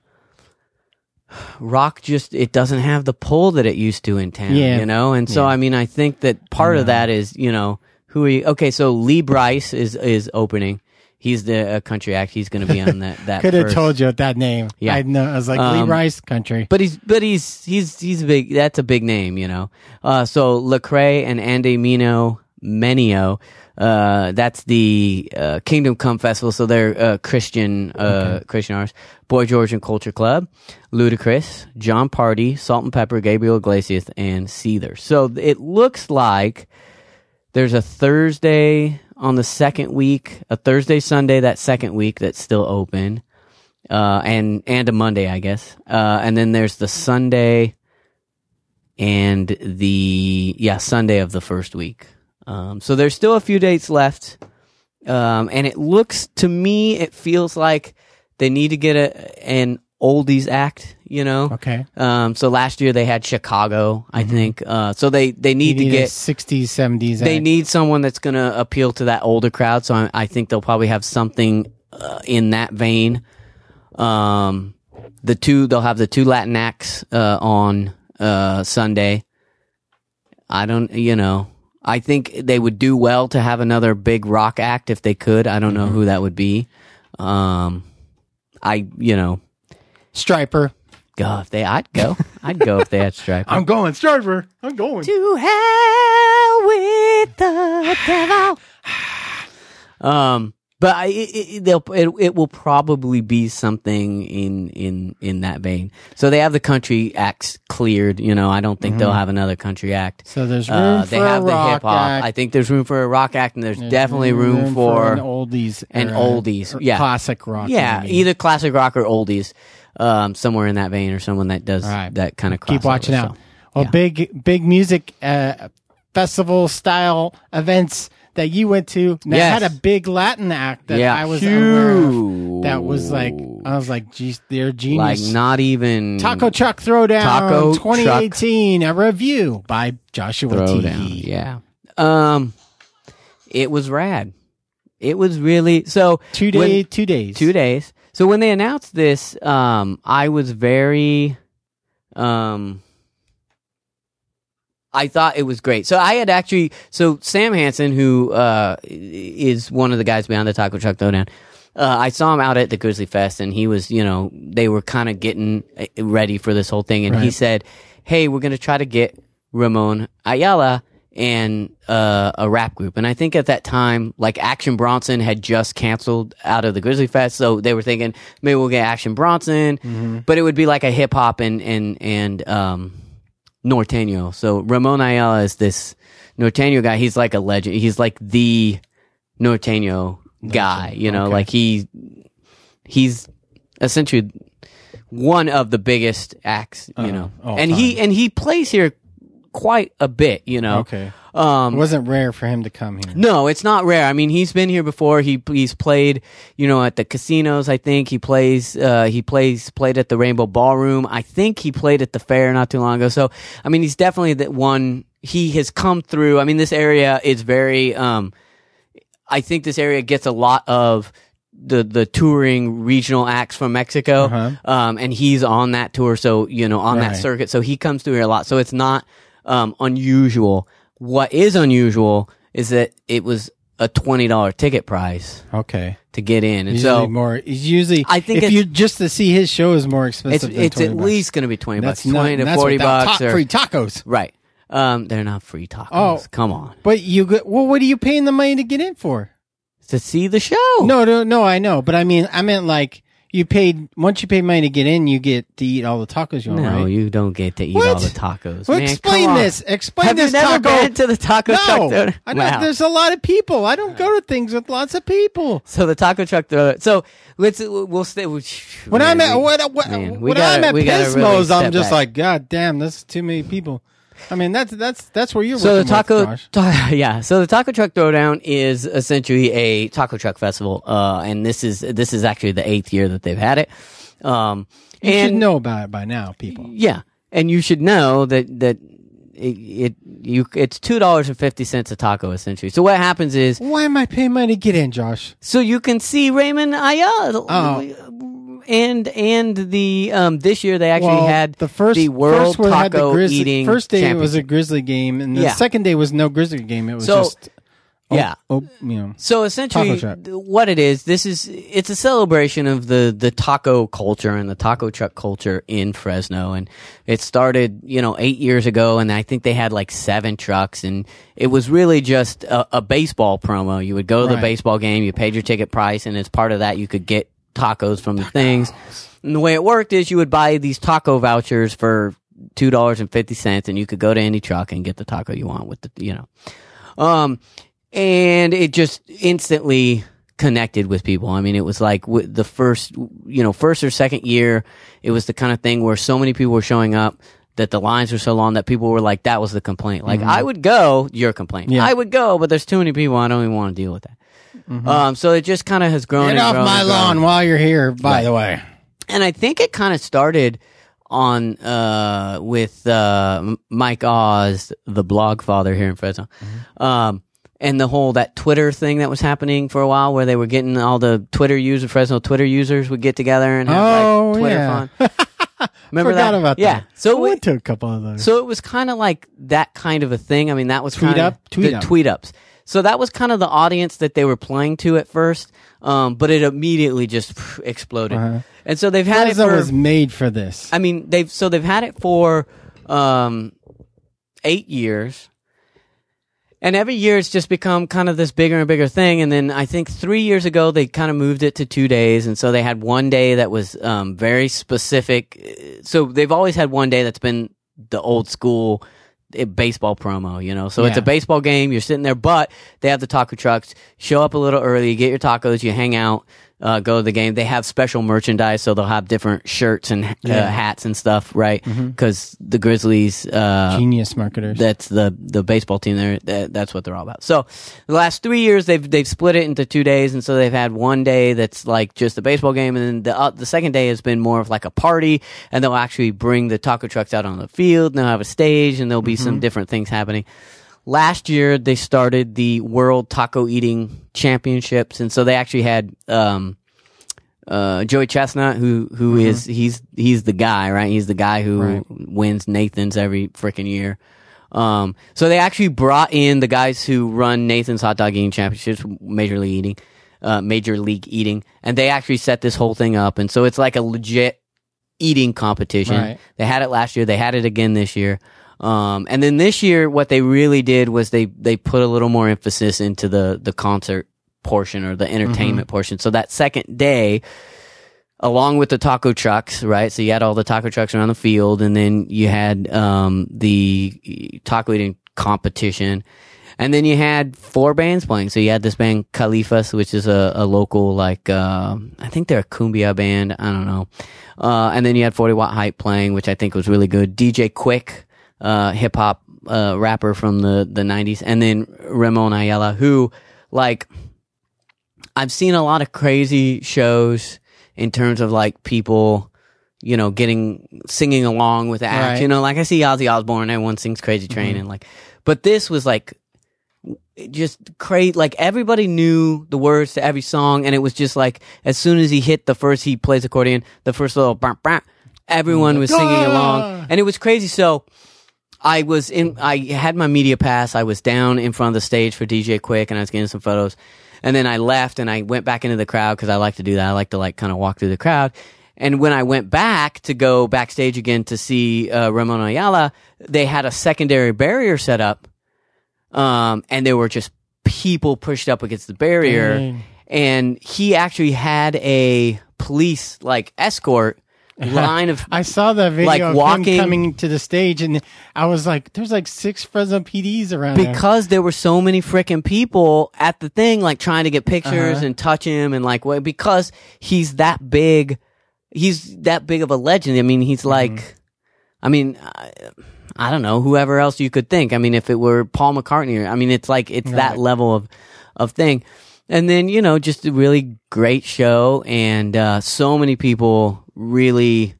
rock just it doesn't have the pull that it used to in town. Yeah. You know, and so Yeah. I mean, I think that part of that is you know who are you? Okay, so Lee Bryce is is opening. He's the uh, country act. He's going to be on that. that Could have first. told you with that name. Yeah. I know. I was like Lee Um, Rice Country. But he's but he's he's he's a big. That's a big name, you know. Uh, so Lecrae and Andy Mino Menio. Uh, that's the uh, Kingdom Come Festival. So they're uh, Christian uh, Christian artists. Boy George and Culture Club, Ludacris, John Party, Salt and Pepper, Gabriel Iglesias, and Seether. So it looks like there's a Thursday on the second week, a Thursday, Sunday that second week that's still open, uh, and and a Monday, I guess. Uh, and then there's the Sunday and the yeah Sunday of the first week. Um, so there's still a few dates left, um, and it looks to me, it feels like they need to get a an oldies act. You know, Okay. um, so last year they had Chicago, I think. Uh, so they they need You to need a get. sixties, seventies. They act. need someone that's going to appeal to that older crowd. So I, I think they'll probably have something uh, in that vein. Um, the two they'll have the two Latin acts uh, on uh, Sunday. I don't, you know, I think they would do well to have another big rock act if they could. I don't know who that would be. Um, I, you know, Striper. God, if they, I'd go. I'd go if they had Striper. I'm going Striper. I'm going. To hell with the devil. Um, but I, it, it, they'll, it, it will probably be something in, in, in that vein. So they have the country acts cleared. You know, I don't think they'll have another country act. So there's room Uh, for they have a the rock hip hop. act. I think there's room for a rock act, and there's, There's definitely room, for, an oldies. an or a- oldies, or yeah. classic rock. yeah, maybe. either classic rock or oldies, um, somewhere in that vein, or someone that does All right. that kind of. Keep watching out. So. Well, yeah. big big music uh, festival style events that you went to that Yes. had a big Latin act that Yeah, I was unaware of. huge. That was like I was like, geez, they're Like genius. not even Taco Truck Throwdown Taco twenty eighteen, a review by Joshua Throwdown. T. Yeah. Um, it was rad. It was really so Two when- day, two days, two days. So when they announced this, um, I was very, um, I thought it was great. So I had actually, so Sam Hansen, who uh, is one of the guys behind the Taco Truck Throwdown, uh, I saw him out at the Grizzly Fest, and he was, you know, they were kind of getting uh, ready for this whole thing, and he Right. said, "Hey, we're going to try to get Ramon Ayala and uh, a rap group." And I think at that time, like Action Bronson had just canceled out of the Grizzly Fest, so they were thinking maybe we'll get Action Bronson, Mm-hmm. but it would be like a hip hop and and and um, Norteño. So Ramon Ayala is this Norteño guy. He's like a legend. He's like the Norteño guy. You know, Okay. like he he's essentially one of the biggest acts. You Uh, know, all and he and he plays here quite a bit. You know, Okay, um, it wasn't rare for him to come here. no, it's not rare. I mean, he's been here before. He he's played, you know, at the casinos. I think he plays. Uh, he plays played at the Rainbow Ballroom. I think he played at the fair not too long ago. So, I mean, he's definitely that one. He has come through. I mean, this area is very. Um, I think this area gets a lot of the the touring regional acts from Mexico, Uh-huh. um, and he's on that tour. So you know, on that Right. circuit, so he comes through here a lot. So it's not um, unusual. What is unusual is that it was a twenty dollar ticket price Okay. to get in, and Usually so more. It's usually. I think if it's- you just to see his show is more it's expensive. than it's twenty at bucks. least going to be twenty That's bucks, twenty not, to that's forty without bucks, ta- or free tacos. right. Um, they're not free tacos. Oh. Come on, But you go, well, what are you paying the money to get in for? to see the show. No, no, no. I know, but I mean, I meant like you paid once you pay money to get in, you get to eat all the tacos you want. no, right? you don't get to eat What? all the tacos. Well, Man, explain come on. this. Explain Have this. you never taco. been to the taco truck? No, Throwdown? I know Wow. there's a lot of people. I don't go to things with lots of people. So the taco truck throw. So let's we'll stay. When When I'm at what, what, man, we when gotta- I'm at we gotta really Pismo's, I'm step just back. like, God damn, that's too many people. I mean, that's that's that's where you're. So the working taco, with, Josh. ta- yeah. So the taco truck throwdown is essentially a taco truck festival, uh, and this is this is actually the eighth year that they've had it. Um, You and should know about it by now, people. yeah, and you should know that that it, it you it's two dollars and fifty cents a taco essentially. So what happens is, Why am I paying money to get in, Josh? so you can see Raymond Ayala. Oh. And and the um this year they actually Well, had the first the World first one had the Taco Grizzly- Eating First day it was a Championship. Grizzly game, and the Yeah. second day was no Grizzly game. It was So, just oh, yeah. oh, you know. So essentially, Taco truck. th- what it is, this is it's a celebration of the the taco culture and the taco truck culture in Fresno, and it started, you know, eight years ago, and I think they had like seven trucks, and it was really just a, a baseball promo. You would go to the Right. baseball game, you paid your ticket price, and as part of that, you could get tacos from the things. And the way it worked is you would buy these taco vouchers for two dollars and fifty cents, and you could go to any truck and get the taco you want with the, you know. Um, and it just instantly connected with people. I mean, it was like w- the first, you know, first or second year, it was the kind of thing where so many people were showing up that the lines were so long that people were like, that was the complaint. Like, I would go, your complaint. Yeah. I would go, but there's too many people. I don't even want to deal with that. Um, so it just kind of has grown Get and off grown my and grown. lawn while you're here. By Right. the way, And I think it kind of started on uh with uh M- Mike Oz, the blog father here in Fresno. Um and the whole that Twitter thing that was happening for a while where they were getting all the Twitter users, Fresno Twitter users would get together and have Oh, like Twitter yeah. fun. Remember forgot that? about yeah. that. So I we, went to a couple of those. so it was kind of like that kind of a thing. I mean, that was Tweet kinda, up? Tweet the up. tweet ups. So that was kind of the audience that they were playing to at first, um, but it immediately just phew, exploded. Uh-huh. And so they've had Fresno it for. was made for this. I mean, they've so they've had it for um, eight years, and every year it's just become kind of this bigger and bigger thing. And then I think three years ago they kind of moved it to two days, and so they had one day that was um, very specific. So they've always had one day that's been the old school eh, baseball promo, you know. So it's Yeah. a baseball game. You're sitting there, but they have the taco trucks. Show up a little early, get your tacos, you hang out. Uh, go to the game. They have special merchandise, so they'll have different shirts and uh, Yeah. hats and stuff, right? Because the Grizzlies, uh, Genius marketers. that's the the baseball team. There, that, that's what they're all about. So the last three years, they've they've split it into two days, and so they've had one day that's like just the baseball game, and then the uh, the second day has been more of like a party, and they'll actually bring the taco trucks out on the field, and they'll have a stage, and there'll be some different things happening. Last year, they started the World Taco Eating Championships, and so they actually had um, uh, Joey Chestnut, who who is he's he's the guy, right? He's the guy who Right. wins Nathan's every freaking year. Um, so they actually brought in the guys who run Nathan's Hot Dog Eating Championships, Major League Eating, uh, Major League Eating, and they actually set this whole thing up, and so it's like a legit eating competition. Right. They had it last year, they had it again this year. Um, and then this year, what they really did was they, they put a little more emphasis into the, the concert portion or the entertainment portion. So that second day, along with the taco trucks, right? So you had all the taco trucks around the field, and then you had, um, the taco eating competition. And then you had four bands playing. So you had this band Califas, which is a, a local, like, uh, I think they're a cumbia band. I don't know. Uh, and then you had forty Watt Hype playing, which I think was really good. D J Quick, uh, hip hop, uh, rapper from the, the nineties. And then Ramon Ayala, who, like, I've seen a lot of crazy shows in terms of like people, you know, getting, singing along with the act, Right. you know, like I see Ozzy Osbourne, everyone sings Crazy Train and like, but this was like, just crazy. Like everybody knew the words to every song, and it was just like as soon as he hit the first, he plays accordion, the first little, bah, bah, everyone was singing Ah! along, and it was crazy. So I was in, I had my media pass. I was down in front of the stage for D J Quick and I was getting some photos. And then I left and I went back into the crowd because I like to do that. I like to like kind of walk through the crowd. And when I went back to go backstage again to see uh, Ramon Ayala, they had a secondary barrier set up. Um, and there were just people pushed up against the barrier. Dang. And he actually had a police like escort line of I saw that video like of walking, him coming to the stage, and I was like, "There's like six Fresno P Ds around." Because there. there were so many freaking people at the thing, like trying to get pictures uh-huh. and touch him, and like well, because he's that big, he's that big of a legend. I mean, he's like, mm-hmm. I mean, I, I don't know, whoever else you could think. I mean, if it were Paul McCartney, I mean, it's like it's right. that level of of thing. And then, you know, just a really great show and uh, so many people really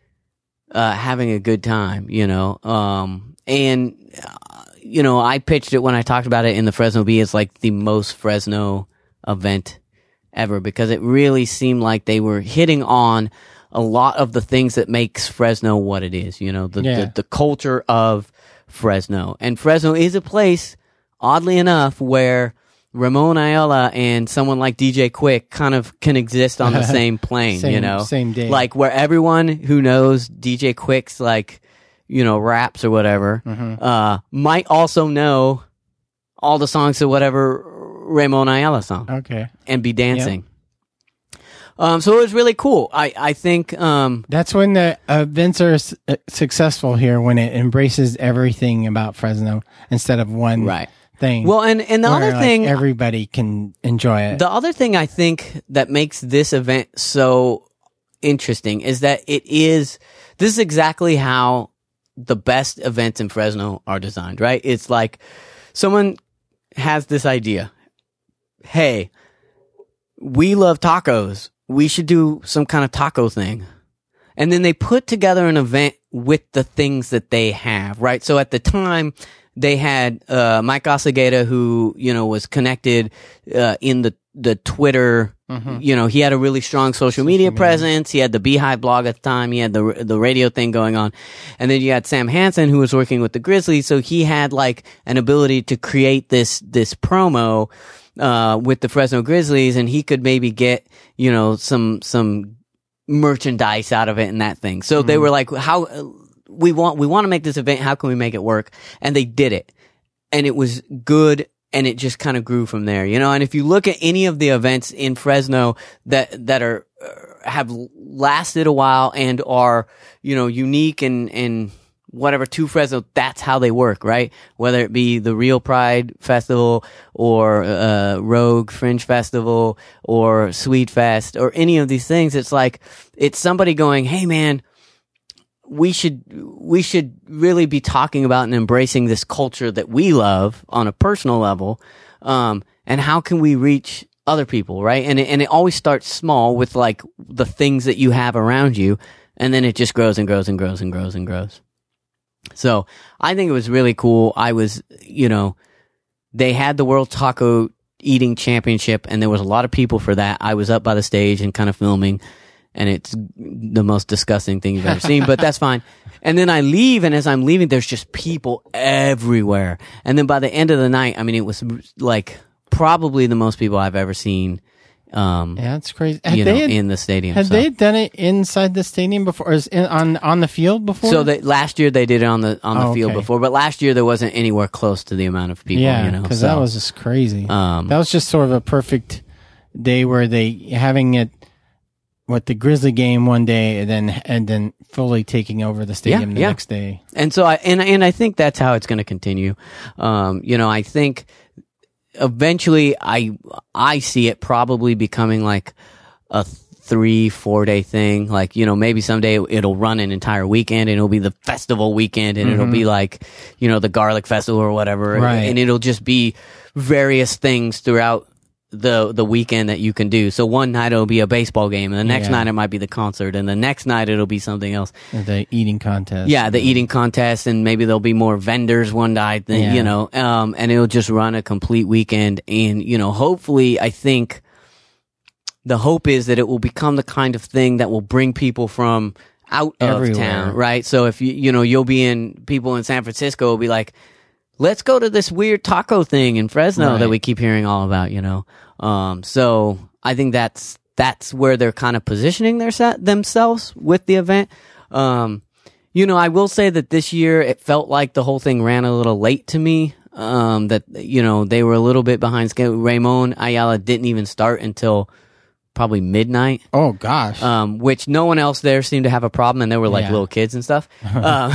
uh, having a good time, you know. Um, and, uh, you know, I pitched it when I talked about it in the Fresno Bee as like the most Fresno event ever because it really seemed like they were hitting on a lot of the things that makes Fresno what it is, you know, the, yeah. the, the culture of Fresno. And Fresno is a place, oddly enough, where Ramon Ayala and someone like D J Quick kind of can exist on the same plane, same, you know? Same day. Like where everyone who knows D J Quick's like, you know, raps or whatever, mm-hmm. uh, might also know all the songs to whatever Ramon Ayala song. Okay. And be dancing. Yep. Um, so it was really cool. I, I think, um, that's when the events are s- successful here, when it embraces everything about Fresno instead of one. Right. Thing. Well, and, and the where, other like, thing, everybody can enjoy it. The other thing I think that makes this event so interesting is that it is, this is exactly how the best events in Fresno are designed, right? It's like someone has this idea. Hey, we love tacos. We should do some kind of taco thing. And then they put together an event with the things that they have, right? So at the time, they had uh, Mike Osegueda, who, you know, was connected uh, in the, the Twitter. Mm-hmm. You know, he had a really strong social, social media, media presence. He had the Beehive blog at the time. He had the the radio thing going on. And then you had Sam Hansen, who was working with the Grizzlies. So he had, like, an ability to create this this promo uh, with the Fresno Grizzlies, and he could maybe get, you know, some some merchandise out of it and that thing. So mm-hmm. they were like, how... We want, we want to make this event. How can we make it work? And they did it. And it was good. And it just kind of grew from there, you know? And if you look at any of the events in Fresno that, that are, uh, have lasted a while and are, you know, unique and, and whatever to Fresno, that's how they work, right? Whether it be the Real Pride Festival or, uh, Rogue Fringe Festival or Sweet Fest or any of these things, it's like, it's somebody going, hey man, we should we should really be talking about and embracing this culture that we love on a personal level, um, and how can we reach other people, right? And it, and it always starts small with like the things that you have around you, and then it just grows and grows and grows and grows and grows. So I think it was really cool. I was, you know, they had the World Taco Eating Championship, and there was a lot of people for that. I was up by the stage and kind of filming. And it's the most disgusting thing you've ever seen, but that's fine. And then I leave, and as I'm leaving, there's just people everywhere. And then by the end of the night, I mean, it was like probably the most people I've ever seen. Um, yeah, that's crazy. Had you they know, had, in the stadium. Had so. they done it inside the stadium before, or is in, on on the field before? So they, last year they did it on the on the oh, field okay. before, but last year there wasn't anywhere close to the amount of people. Yeah, you know, because so, that was just crazy. Um, that was just sort of a perfect day where they having it. What the Grizzly game one day, and then and then fully taking over the stadium yeah, the yeah. next day. And so I and and I think that's how it's going to continue. Um, you know, I think eventually I I see it probably becoming like a three four day thing. Like, you know, maybe someday it'll run an entire weekend, and it'll be the festival weekend, and mm-hmm. it'll be like, you know, the Garlic Festival or whatever, right. and it'll just be various things throughout the the weekend that you can do. So one night it'll be a baseball game, and the next yeah. night it might be the concert, and the next night it'll be something else. The eating contest. Yeah, the eating contest, and maybe there'll be more vendors one night, than, yeah. you know, um, and it'll just run a complete weekend. And, you know, hopefully, I think the hope is that it will become the kind of thing that will bring people from out of Everywhere. town, right? So if you you know you'll be in people in San Francisco will be like, let's go to this weird taco thing in Fresno Right. that we keep hearing all about, you know. Um, so I think that's that's where they're kind of positioning their set themselves with the event. Um, you know, I will say that this year it felt like the whole thing ran a little late to me. Um, that you know they were a little bit behind schedule. Ramon Ayala didn't even start until probably midnight. Oh gosh. Um, which no one else there seemed to have a problem, and they were like Yeah. little kids and stuff. uh,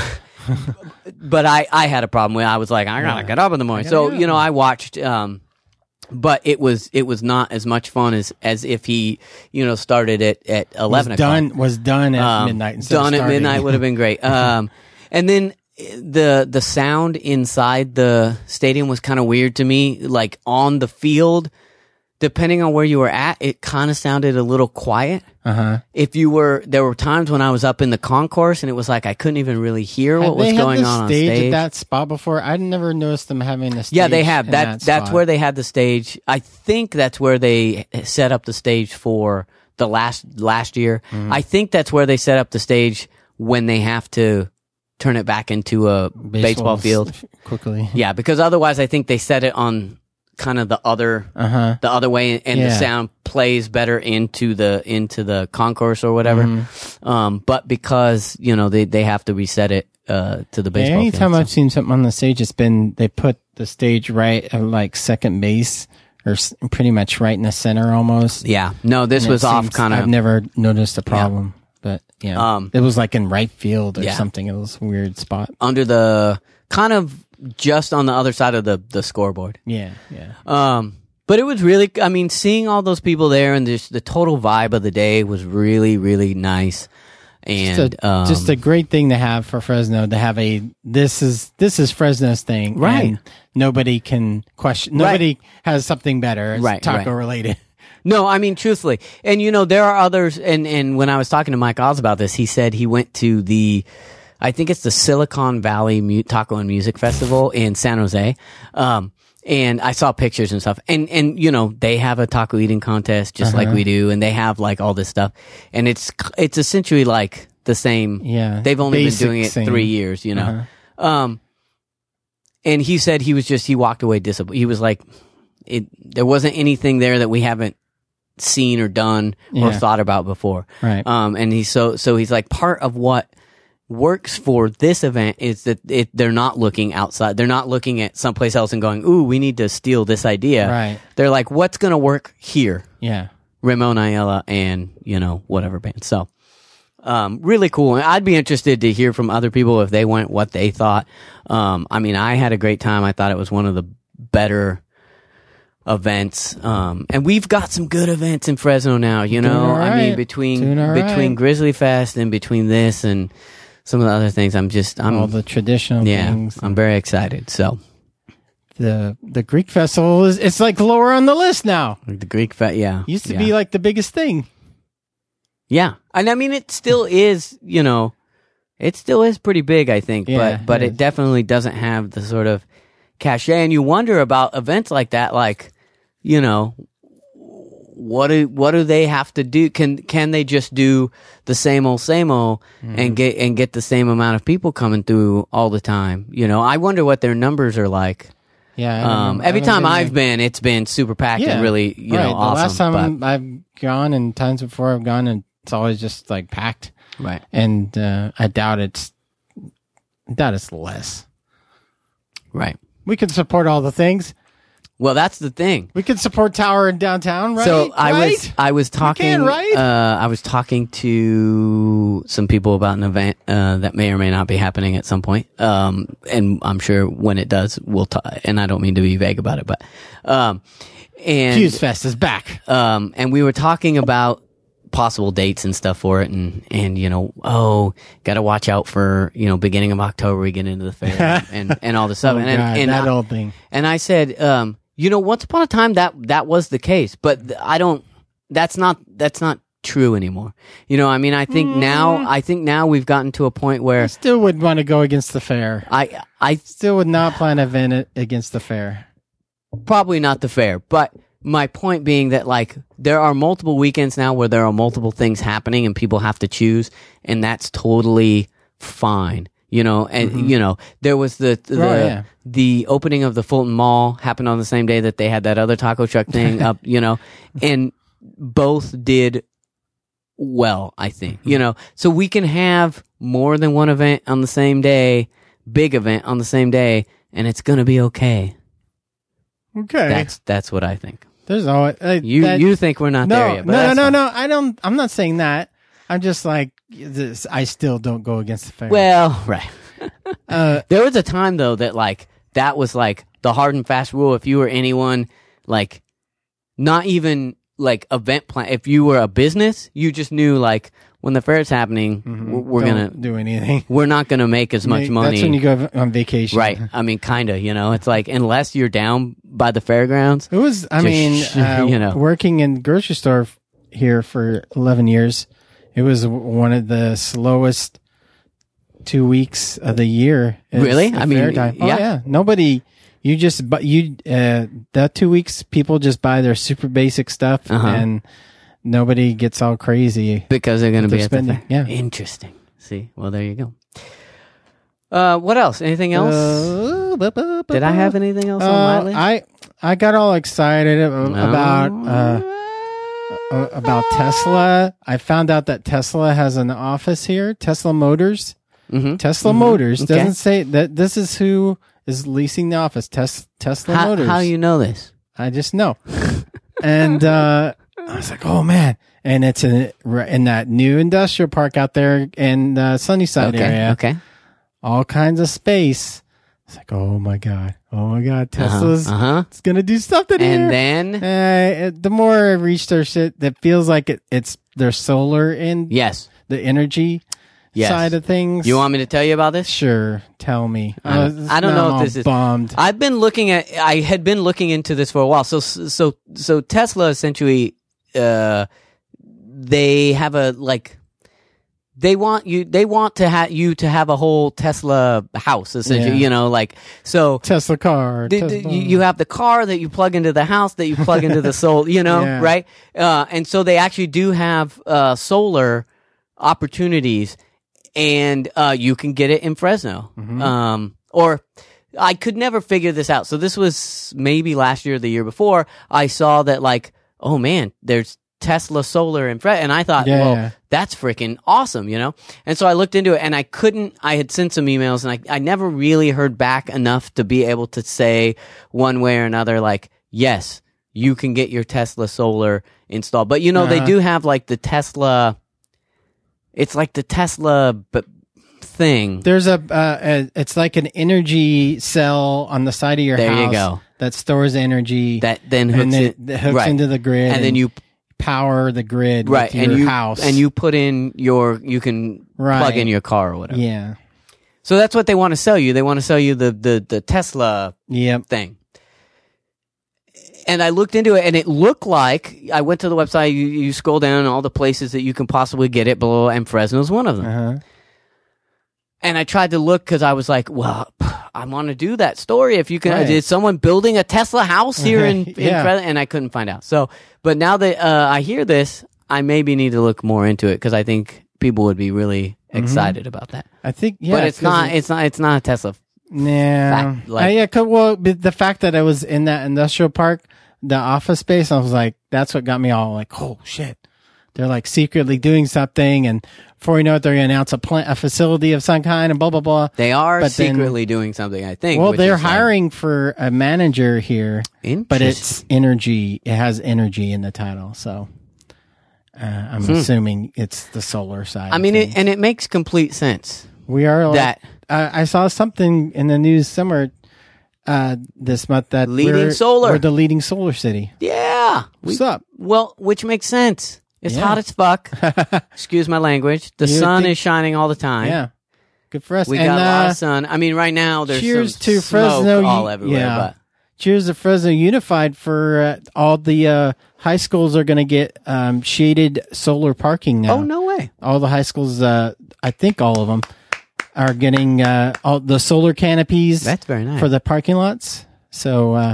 but I, I had a problem with. I was like, I gotta Yeah. get up in the morning. I So gotta you go. know, I watched. Um, but it was it was not as much fun as as if he you know started it at was eleven o'clock. done was done at Um, midnight. Instead Done of at starting. midnight would have been great. Um, and then the the sound inside the stadium was kind of weird to me. Like on the field, depending on where you were at, it kind of sounded a little quiet. Uh huh. If you were, there were times when I was up in the concourse and it was like I couldn't even really hear what Have was they going had the on on stage stage. at that spot before? I never noticed them having a stage. Yeah, they have in that. that that's spot. where they had the stage. I think that's where they set up the stage for the last last year. Mm-hmm. I think that's where they set up the stage when they have to turn it back into a baseball Baseball's field. quickly. Yeah, because otherwise, I think they set it on kind of the other Uh huh. the other way, and the Yeah. sound plays better into the into the concourse or whatever. Mm-hmm. Um, but because you know they they have to reset it uh, to the Yeah, baseball anytime field. I've seen something on the stage, it's been they put the stage right at like second base or s- pretty much right in the center almost. Yeah, no, this And it was off seems- kind I've of. never noticed a problem, but yeah, Um, it was like in right field or yeah. something. It was a weird spot. under the kind of just on the other side of the the scoreboard. Yeah, yeah. Um, but it was really, I mean, seeing all those people there and just the total vibe of the day was really, really nice. And Just a, um, just a great thing to have for Fresno to have a this is this is Fresno's thing, Right. and nobody can question. Nobody has something better. It's Right, taco right. related. no, I mean, truthfully, and you know, there are others. And and when I was talking to Mike Oz about this, he said he went to the, I think it's the Silicon Valley Mu- Taco and Music Festival in San Jose. Um, And I saw pictures and stuff. And, and, you know, they have a taco eating contest just like we do. And they have like all this stuff. And it's, it's essentially like the same. Yeah, They've only been basic doing it same. three years, you know. Uh-huh. Um, and he said he was just, he walked away disappointed. He was like, it, there wasn't anything there that we haven't seen or done or Yeah. thought about before. Right. Um, and he's so, so he's like, part of what works for this event is that it, they're not looking outside. They're not looking at someplace else and going, ooh, we need to steal this idea. Right. They're like, what's going to work here? Yeah. Ramon Ayala and, you know, whatever band. So, um, really cool. And I'd be interested to hear from other people if they went, what they thought. Um, I mean, I had a great time. I thought it was one of the better events. Um, and we've got some good events in Fresno now, you know, Doing all I mean, right. between, Doing all between right. Grizzly Fest and between this and some of the other things, I'm just, I'm, All the traditional yeah, things. I'm very excited. So the the Greek festival is it's like lower on the list now. the Greek Fest, yeah. Used to yeah. be like the biggest thing. Yeah. And I mean, it still is, you know, it still is pretty big, I think, Yeah, but, but it it is. definitely doesn't have the sort of cachet. And you wonder about events like that, like, you know, what do, what do they have to do? Can, can they just do the same old, same old Mm-hmm. and get, and get the same amount of people coming through all the time? You know, I wonder what their numbers are like. Yeah. I don't Um, know. I every haven't time been I've there. been, it's been super packed and really, you right. know, The awesome. last time but- I've gone and times before I've gone, and it's always just like packed. right. And uh, I doubt it's I doubt it's less. Right. We can support all the things. Well, that's the thing. We can support Tower in downtown, right? So I right? was I was talking can, right? uh, I was talking to some people about an event uh, that may or may not be happening at some point, um, and I'm sure when it does, we'll talk. And I don't mean to be vague about it, but um, and Fuse Fest is back. um, and we were talking about possible dates and stuff for it, and and you know, oh, got to watch out for, you know, beginning of October we get into the fair and and all this stuff, Oh, and God, and, that I- old thing. and I said, um, you know, once upon a time that that was the case, but th- I don't. That's not that's not true anymore. You know, I mean, I think now I think now we've gotten to a point I where still would want to go against the fair. I I Still would not plan an event against the fair. probably not the fair, but my point being that like there are multiple weekends now where there are multiple things happening and people have to choose, and that's totally fine. You know, and Mm-hmm. you know, there was the the, Oh, yeah. the opening of the Fulton Mall happened on the same day that they had that other taco truck thing up, you know, and both did well, I think. You know, so we can have more than one event on the same day, big event on the same day, and it's going to be okay. Okay. That's that's what I think. There's always uh, You that, you think we're not no, there yet, but no, no, that's no, fine. no. I don't. I'm not saying that. I'm just like this. I still don't go against the fair. Well, right. uh, There was a time though that like that was like the hard and fast rule. If you were anyone like not even like event plan, if you were a business, you just knew like when the fair is happening, we're, we're don't gonna do anything. we're not gonna make as much Make- money. That's when you go on vacation, Right. I mean, kind of, you know, it's like, unless you're down by the fairgrounds. It was. I Just, mean, uh, you know. working in the grocery store f- here for eleven years, it was w- one of the slowest two weeks of the year. is Really? the I mean, fair time. Oh, yeah. yeah. Nobody. You just but you uh, that two weeks people just buy their super basic stuff Uh-huh. and nobody gets all crazy. Because they're going to They're be at the spending, fair. yeah. Interesting. See, well, there you go. Uh, what else? Anything else? Uh, bu- bu- bu- Did I have anything else on my Uh, list? I I got all excited ab- about uh, uh, about Tesla. I found out that Tesla has an office here. Tesla Motors. Mm-hmm. Tesla Motors Okay. doesn't say that this is who is leasing the office. Tes- Tesla How, Motors. how you know this? I just know. And uh, I was like, oh man! And it's in in that new industrial park out there in the Sunnyside Okay. area. Okay. All kinds of space. It's like, oh my god, oh my god, Tesla's Uh huh. it's gonna do something here. And then, Uh, it- the more I reach their shit, that feels like it, it's their solar and yes. the energy Yes. side of things. You want me to tell you about this? Sure, tell me. I don't- I don't now know I'm if all this is- bummed. I've been looking at. I had been looking into this for a while. So so so Tesla essentially, uh, they have a like, they want you. They want to have you to have a whole Tesla house. Essentially, Yeah. you know, like so. Tesla car. The, the, Tesla. you, you have the car that you plug into the house that you plug into the solar, you know, Yeah. right? Uh, and so they actually do have uh, solar opportunities, and uh, you can get it in Fresno. Mm-hmm. Um, or I could never figure this out. So this was maybe last year or the year before. I saw that like, oh man, there's Tesla solar in Fresno, and I thought, Yeah. well, that's freaking awesome, you know? And so I looked into it, and I couldn't, I had sent some emails, and I, I never really heard back enough to be able to say one way or another, like, yes, you can get your Tesla solar installed. But, you know, they Uh-huh. do have, like, the Tesla, it's like the Tesla b- thing. There's a, uh, a, it's like an energy cell on the side of your There house you go. that stores energy That then hooks and then it, it hooks right. into the grid, and then you power the grid right, with your and you house and you put in your, you can Right. plug in your car or whatever. yeah, So that's what they want to sell you. They want to sell you the the the Tesla yep. thing. And I looked into it, and it looked like I went to the website. You, you scroll down all the places that you can possibly get it below, and Fresno's one of them. Uh-huh. And I tried to look because I was like, "Well, I want to do that story. If you can, Right. is someone building a Tesla house here in, in Yeah. Fresno?" And I couldn't find out. So, but now that uh, I hear this, I maybe need to look more into it because I think people would be really excited about that. I think, yeah, but it's 'cause not. it- It's not. It's not a Tesla. Yeah, fact, like- Uh, yeah. 'cause- well, but the fact that I was in that industrial park, the office space, I was like, that's what got me all like, oh shit, they're like secretly doing something, and before you know it, they're going to announce a plant, a facility of some kind, and blah blah blah. They are But then- secretly doing something. I think. Well, which they're is, like, hiring for a manager here, but interesting. it's energy. It has energy in the title, so uh, I'm assuming it's the solar side. Hmm. I of mean, things. it, and it makes complete sense. we are like, that- uh, I saw something in the news somewhere uh, this month that Leading we're, solar. we're the leading solar city. Yeah. What's We- up? Well, which makes sense. It's Yeah. hot as fuck. Excuse my language. The You sun think- is shining all the time. Yeah, good for us. We and, got a lot uh, of sun. I mean, right now there's cheers some to smoke Fresno. all U- everywhere. yeah. But cheers to Fresno Unified for uh, all the uh, high schools are going to get um, shaded solar parking now. oh no way. All the high schools, uh, I think all of them, are getting uh, all the solar canopies That's very nice. for the parking lots. So uh,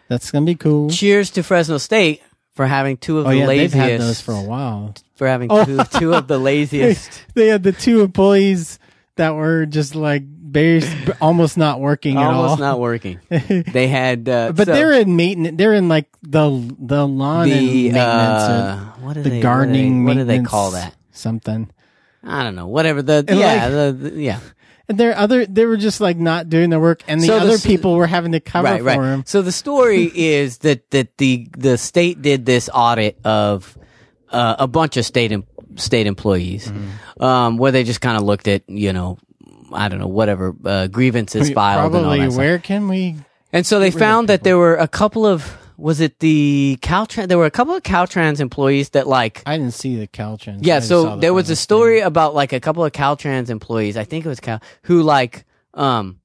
That's gonna be cool. Cheers to Fresno State for having two of Oh the yeah, laziest. they've had those for a while. For having Oh. two, two of the laziest. They had the two employees that were just like base, almost not working at all. Almost not working. They had, uh, But so they're in maintenance. They're in like the the lawn and the maintenance, uh, or what are the they, gardening. What do they, what do they maintenance, call that? Something. I don't know. Whatever the And yeah like- the, the yeah. And there other they were just like not doing their work, and the So the other s- people were having to cover right, for right. them. So the story is that that the the state did this audit of uh, a bunch of state em- state employees, Mm-hmm. um, where they just kind of looked at you know, I don't know whatever uh, grievances filed and all Probably that stuff. where can we? And so they rid of found that people. there were a couple of was it the Caltrans? There were a couple of Caltrans employees that like. I didn't see the Caltrans. Yeah, I just so saw the there was a Fresno story State. about like a couple of Caltrans employees, I think it was Cal, who like um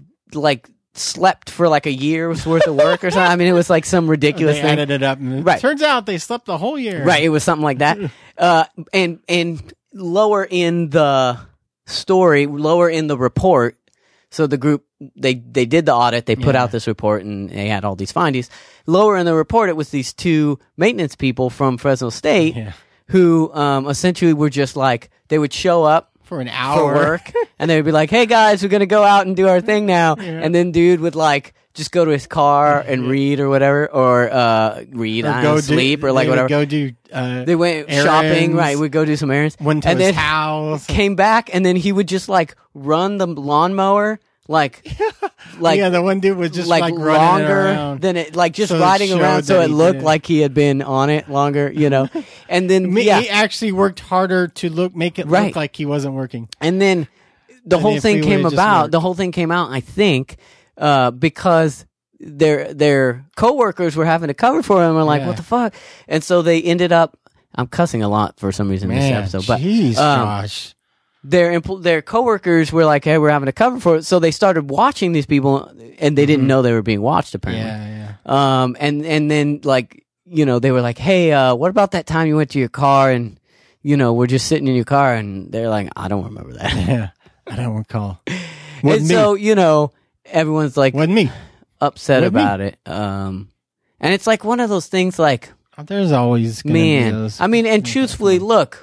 like slept for like a year's worth of work or something. I mean, it was like some ridiculous They thing. added it up. And Right. Turns out they slept the whole year. Right, it was something like that. Uh and and lower in the story, lower in the report, so the group they they did the audit, they put Yeah. out this report and they had all these findings. Lower in the report it was these two maintenance people from Fresno State Yeah. who um essentially were just like they would show up For an for hour. work and they would be like, "Hey guys, we're going to go out and do our thing now." Yeah. And then dude would like just go to his car and read or whatever or uh read, Or I don't go know, do- sleep or they like would whatever. Go do. Uh, They went errands, shopping, right? We'd go do some errands. Went to and his then house. came back, and then he would just like run the lawnmower, like, like, yeah, the one dude was just like, like, running longer around. than it, like just So it riding around, showed so that it he looked did it. like he had been on it longer, you know. And then Me- yeah, He actually worked harder to look make it Right. look like he wasn't working. and then the And whole if thing we came would've just about. worked. The whole thing came out, I think, uh, because their their coworkers were having to cover for him. And like, Yeah. what the fuck? And so they ended up. I'm cussing a lot for some reason in this Man, episode, but jeez, um, Josh. their empl- their coworkers were like, "Hey, we're having to cover for it." So they started watching these people, and they didn't know they were being watched. Apparently, Yeah, yeah. um, and and then like you know they were like, "Hey, uh, what about that time you went to your car and you know we're just sitting in your car?" And they're like, "I don't remember that." Yeah, I don't recall. and Wasn't me. so you know everyone's like Wasn't me. upset wasn't me. about it. Um, and it's like one of those things like. There's always gonna be Man, those. I mean, and truthfully, look,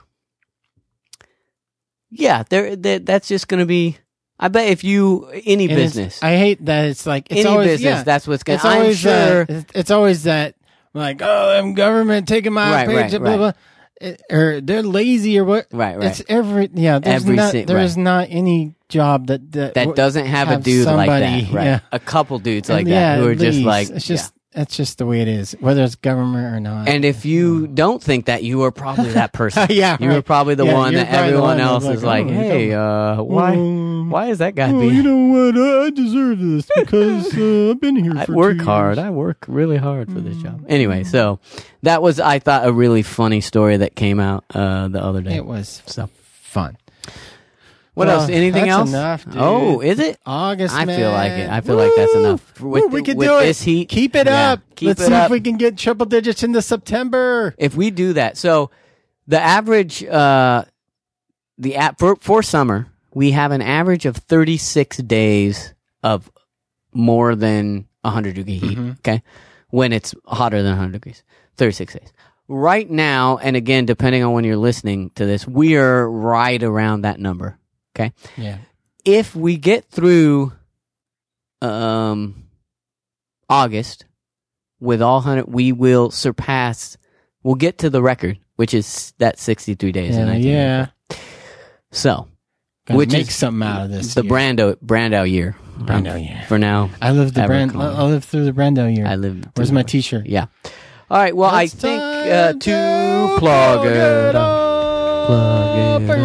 yeah, there, there that's just going to be. I bet if you any And it's- business, I hate that it's like it's any always business, yeah, that's what's going. it's to I'm always sure. that, it's- it's always that like oh, them government taking my Right, page, right, blah, right. blah. It- or they're lazy or what? Right, right. It's every yeah. There's Every not si- there's right. not any job that that, that w- doesn't have, a have dude like somebody, that, right? yeah. A couple dudes and like yeah, that who are at just least. like. it's just that's just the way it is, whether it's government or not. yeah. And if you don't think that, you are probably that person. Yeah, you are right. probably the Yeah, one you're that probably the everyone one that's else like, is like, oh, you "Hey, uh, why, Um, why is that guy oh, being?" you know what? I I deserve this because uh, I've been here. I for work two hard. years. I work really hard for this job. Anyway, so that was, I thought, a really funny story that came out uh, the other day. It was So, fun. what Well, else? Anything that's else? enough, dude. Oh, is it? August. I feel like it. man. I feel like that's Woo! enough. With Woo, we the- can with do this it. heat, Keep it yeah, up. keep Let's it see up. if we can get triple digits into September. If we do that, so the average, uh, the app for, for summer, we have an average of thirty-six days of more than one hundred degree heat. Mhm. Okay, when it's hotter than one hundred degrees, thirty-six days. Right now, and again, depending on when you're listening to this, we are right around that number. Okay, Yeah. if we get through, um, August with all hundred, we will surpass. We'll get to the record, which is that sixty-three days. in Yeah. nineteen yeah. So, Gotta which make is something out of this. the year. Brando Brando year. Brando Um, year. For now, I lived the ever brand. come. I lived through the Brando year. I live. Where's my T-shirt? Yeah. All right. Well, It's I think uh, time to plug it up. Plug it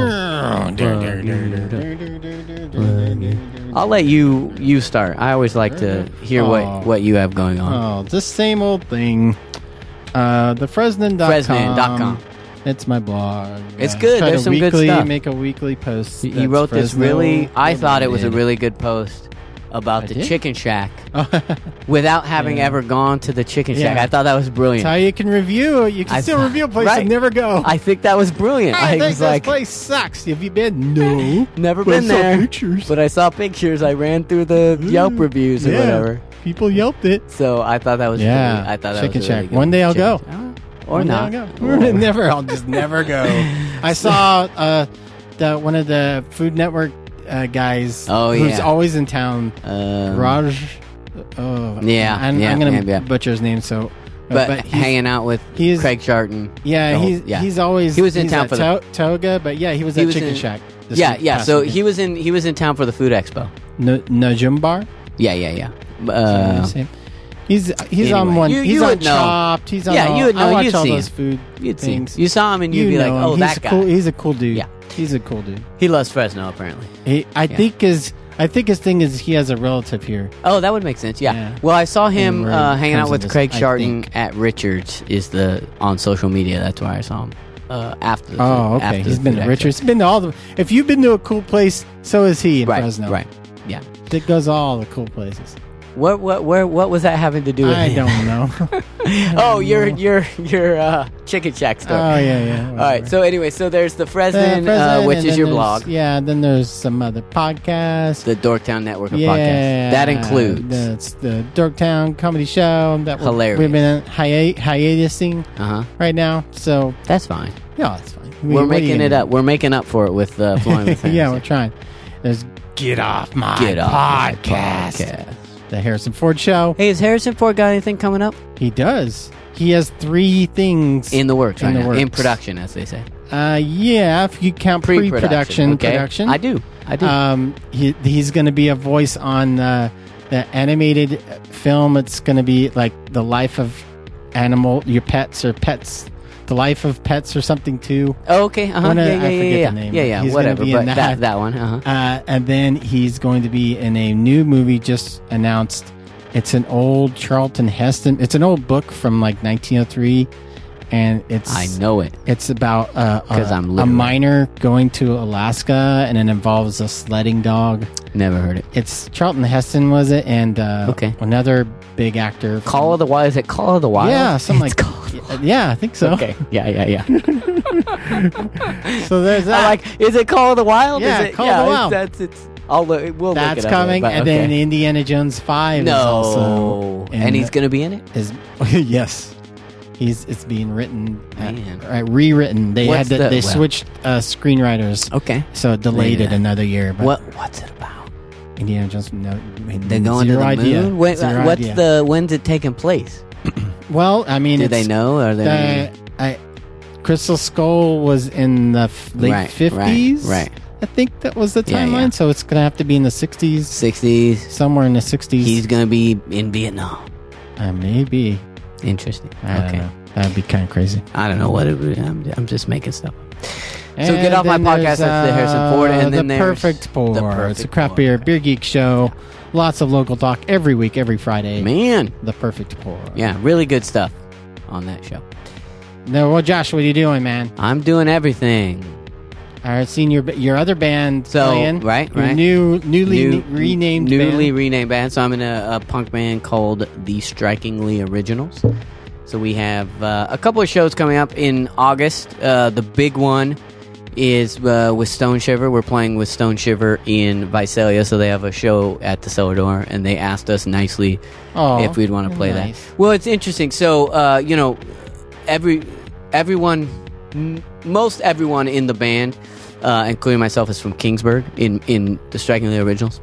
I'll let you you start. I always like to hear Oh. what, what you have going on. Oh, the same old thing. Uh, the Fresnan dot com. Fresnan dot com. It's my blog. It's Uh, good. try There's to some good weekly, stuff. Make a weekly post. He- he that's wrote this Fresno really. I thought it was a related. really good post about I the did? Chicken Shack without having Yeah. ever gone to the Chicken Shack. Yeah. I thought that was That's brilliant. how you can review. You can I still thought- review a place right. and never go. I think that was brilliant. I I, think was this like, place sucks. Have you been? No. never But I been saw there. pictures. But I saw pictures. I ran through the Yelp reviews or Yeah. whatever. People yelped it. So I thought that was Yeah, really, I thought that Chicken was a really Shack. good One day I'll Chicken go. Shack. Or One day not. I'll go. Or- never. I'll just never go. I saw uh, the one of the Food Network uh, guys. Oh, who's yeah. always in town. Um, Raj. Oh, Yeah, I'm, yeah, I'm gonna yeah, yeah. butcher his name. So, but, but he's, hanging out with he's- Craig Sharton. yeah, the whole- he's yeah. he's always He was in he's town at for the- To- Toga, but yeah, he was He at was Chicken in- Shack. this Yeah, week- yeah. past So weekend. he was in he was in town for the Food Expo. N- Najumbar. Yeah, yeah, yeah. Is that Uh, his name? He's he's on anyway, one. you- he's you on would know. Chopped. He's on. Yeah, all, you would know. I watch You'd all see those him. food you'd see. things. You saw him and you'd you be like, know him. "Oh, he's that a guy." cool. He's a cool dude. Yeah. he's a cool dude. He loves Fresno, apparently. He, I Yeah. think his I think his thing is he has a relative here. Oh, that would make sense. Yeah. Yeah. Well, I saw him And where uh, he hanging comes out with in this, Craig I Sharton think. at Richards. Is the on social media? That's where I saw him. Uh, after. The, Oh, okay. after He's the been Food to Expo. Richards. He's been to all the. If you've been to a cool place, so is he in Right. Fresno. Right. Yeah. It goes all the cool places. What? What? Where? What was that having to do with? I him? don't know. Oh, your your your uh, Chicken Shack story. Oh yeah, yeah. All right. So anyway, so there's the Uh, Fresno, uh, President, which and is then your there's- blog, Yeah. Then there's some other podcasts. the Dorktown Network of yeah, podcasts. That includes. that's the Dorktown Comedy Show. That we're- Hilarious. We've been hi- hiatusing Uh huh. right now, so That's fine. yeah, it's fine. I mean, We're what are you making it gonna up. We're making up for it with uh, Flowing with do? Fantasy. Yeah, we're trying. There's Get Off My Get off Podcast. the podcast. The Harrison Ford Show. Hey, has Harrison Ford got anything coming up He does. He has three things. in the works In right the now? works. In production, as they say. uh, yeah, if you count pre-production, okay? production. I do. I do. Um, he he's going to be a voice on uh, the animated film. It's going to be like the life of animal, your pets or pets, the life of pets or something too. oh, okay. Uh huh. One Yeah, of- yeah, I yeah, forget yeah. the name, yeah, but yeah. he's gonna Whatever. be But in that that. that one. Uh huh. Uh, and then he's going to be in a new movie just announced. It's an old Charlton Heston. It's an old book from like nineteen oh three, and it's I know it. It's about uh, 'Cause a, I'm a literate. miner going to Alaska, and it involves a sledding dog. Never heard it. It's Charlton Heston, was it? And uh, Okay. another big actor. from- Call of the Wild. Is it Call of the Wild? Yeah, something It's like Call of the Wild. Yeah, I think so. Okay. Yeah, yeah, yeah. So there's that. I'm like, is it Call of the Wild? Yeah, is it, Call of the it's- Wild. That's it's. I'll look. We'll That's look it up coming, later, but and then okay. Indiana Jones Five. no, is also in and he's the- gonna be in it. is yes. He's it's being written, uh, Man. uh, rewritten. They What's had to, the- they well- switched uh, screenwriters, Okay. so it delayed Maybe it that. another year. But What What's it about? Indiana Jones, no, They're going to zero the idea. moon. Wait, Zero what's idea. the? When's it taking place? Well, I mean, Do it's, they know? Are they? Uh, I, Crystal Skull was in the f- late Right, fifties. right, right. I think that was the Yeah, timeline. yeah. So it's gonna have to be in the sixties, Sixties. somewhere in the sixties. He's gonna be in Vietnam. uh, maybe. Interesting. I don't okay. know. That'd be kind of crazy. I don't know what it would. I'm, I'm just making stuff. And So get off my then podcast. there's, That's the Harrison Ford, and uh, then the there's Perfect Pour. The It's a Perfect craft Pour. beer, beer geek show. Lots of local talk every week, every Friday. Man, The Perfect Pour. yeah, really good stuff on that show. No, well, Josh, what are you doing, man? I'm doing everything. I've seen your your other band So, playing. right, Your right. new, newly New- ne- renamed newly band. renamed band. So I'm in a, a punk band called the Strikingly Originals. So we have uh, a couple of shows coming up in August. Uh, the big one is uh, with Stone Shiver. We're playing with Stone Shiver in Visalia, so they have a show at the Cellar Door, and they asked us nicely Oh, if we'd want to play nice. that. Well, it's interesting. So, uh, you know, every everyone, m- most everyone in the band, uh, including myself, is from Kingsburg in in the Strikingly Originals.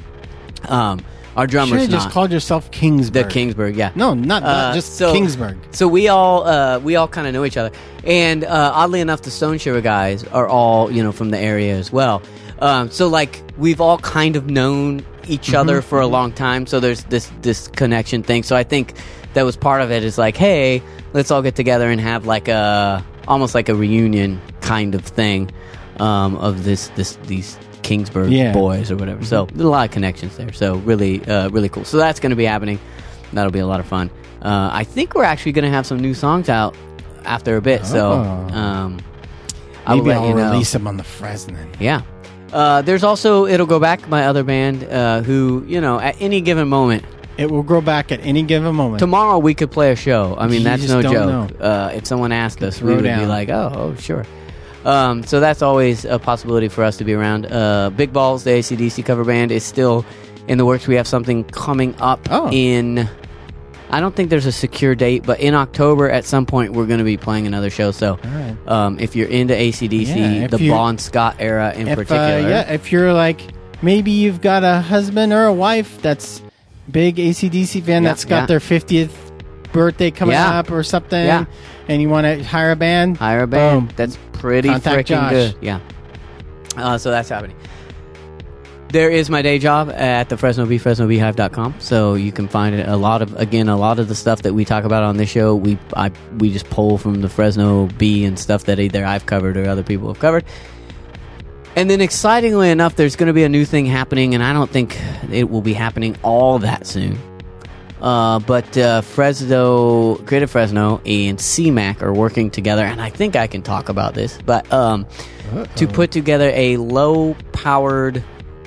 Um, our Should drummer's have just not called yourself Kingsburg. the Kingsburg, yeah. No, not that, Uh, just so- Kingsburg. So we all uh, we all kind of know each other, and uh, oddly enough, the Stone Shiver guys are all you know from the area as well. Um, so like we've all kind of known each Mm-hmm. other for a long time. So there's this this connection thing. So I think that was part of it. Is like, hey, let's all get together and have like a almost like a reunion kind of thing um, of this this these Kingsburg Yeah. boys or whatever. So there's a lot of connections there. So really uh, really cool. So that's going to be happening. That'll be a lot of fun. Uh, I think we're actually going to have some new songs out after a bit. So Oh. um, I'll Maybe let I'll you know. release them on the Fresno. Yeah. Uh, there's also It'll Go Back, my other band, uh, who, you know, at any given moment, It will grow back at any given moment. tomorrow we could play a show. I mean, You that's just no don't joke. Uh, if someone asked us, we throw would be down. like, oh, oh, sure. Um, so that's always a possibility for us to be around. Uh, Big Balls, the A C D C cover band, is still in the works. We have something coming up Oh. in. I don't think there's a secure date, but in October at some point we're going to be playing another show. So, right. um, if you're into A C D C, Yeah, if the you- Bon Scott era in If, particular, uh, yeah, if you're like, maybe you've got a husband or a wife that's big A C D C fan Yeah, that's got yeah. their fiftieth birthday coming Yeah. up or something, Yeah. and you want to hire a band, hire a band. Boom. That's pretty Contact freaking Josh. good. Yeah. Uh, so that's happening. There is my day job at the Fresno Bee, Fresno Beehive dot com. So you can find a lot of, again, a lot of the stuff that we talk about on this show, we I we just pull from the Fresno Bee and stuff that either I've covered or other people have covered. And then excitingly enough, there's going to be a new thing happening, and I don't think it will be happening all that soon. Uh, but uh, Fresno, Creative Fresno and C MAC are working together, and I think I can talk about this, but um, to put together a low-powered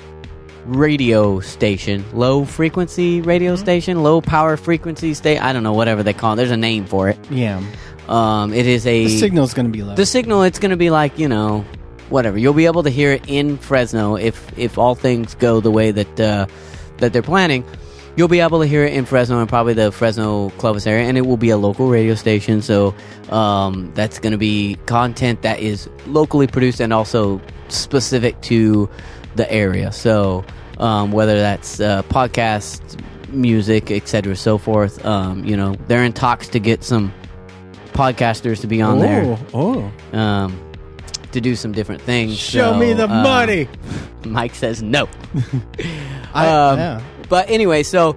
radio station, low-frequency radio station, low-power frequency station, I don't know, whatever they call it. There's a name for it. yeah, Um, it is a... the signal's going to be low. The signal, it's going to be like, you know, whatever. You'll be able to hear it in Fresno if if all things go the way that uh, that they're planning. You'll be able to hear it in Fresno and probably the Fresno Clovis area, and it will be a local radio station. So um, that's going to be content that is locally produced and also specific to the area. So um, whether that's uh, podcast, music, et cetera, so forth. Um, you know, they're in talks to get some podcasters to be on oh, there. Oh, Um, to do some different things. show So, me the uh, money. Mike says no. I, um, yeah. But anyway, so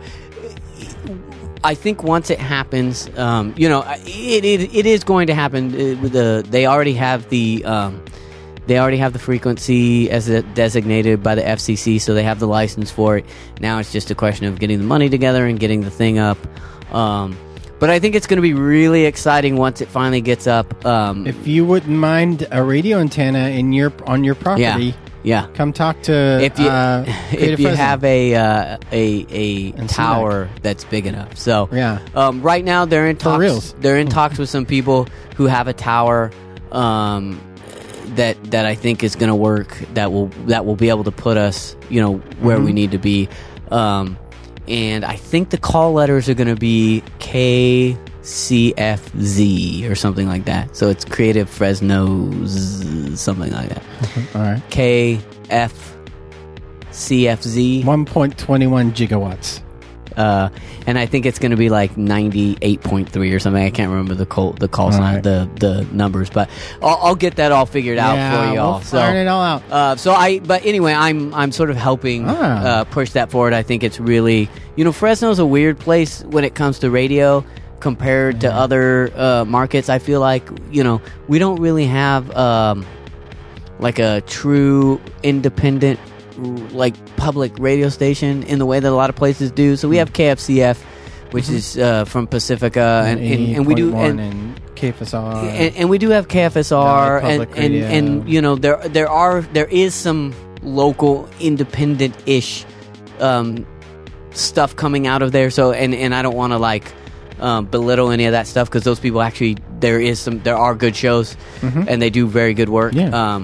I think once it happens, um, you know, it, it it is going to happen. Uh, with the they already have the um, they already have the frequency as a, designated by the F C C, so they have the license for it. Now it's just a question of getting the money together and getting the thing up. Um, But I think it's going to be really exciting once it finally gets up. Um, If you wouldn't mind a radio antenna in your on your property, yeah, yeah. come talk to If you uh, if Creative you Fresno. have a uh, a a And tower that's big enough, so Yeah. Um, right now they're in For talks. reals. They're in talks with some people who have a tower um, that that I think is going to work. That will that will be able to put us, you know, where Mm-hmm. we need to be. Um, and I think the call letters are going to be K C F Z or something like that. So it's Creative Fresno, Z- something like that. All right, K F C F Z. one point two one gigawatts. Uh, and I think it's going to be like ninety-eight point three or something. I can't remember the call, the call sign, Right. the the numbers, but I'll, I'll get that all figured out yeah, for y'all. we'll iron it all out. Uh, so I, but anyway, I'm I'm sort of helping Ah. uh, push that forward. I think it's really, you know, Fresno's a weird place when it comes to radio compared to other uh, markets. I feel like, you know, we don't really have um, like a true independent, like public radio station in the way that a lot of places do. So we have K F C F, which is uh, from Pacifica, and, and, and we do and, and K F S R. and, and we do have K F S R, Valley and, Public and Radio. and you know there there are there is some local independent ish um, stuff coming out of there. So and and I don't want to like um, belittle any of that stuff because those people actually there is some there are good shows and they do very good work. Yeah. Um,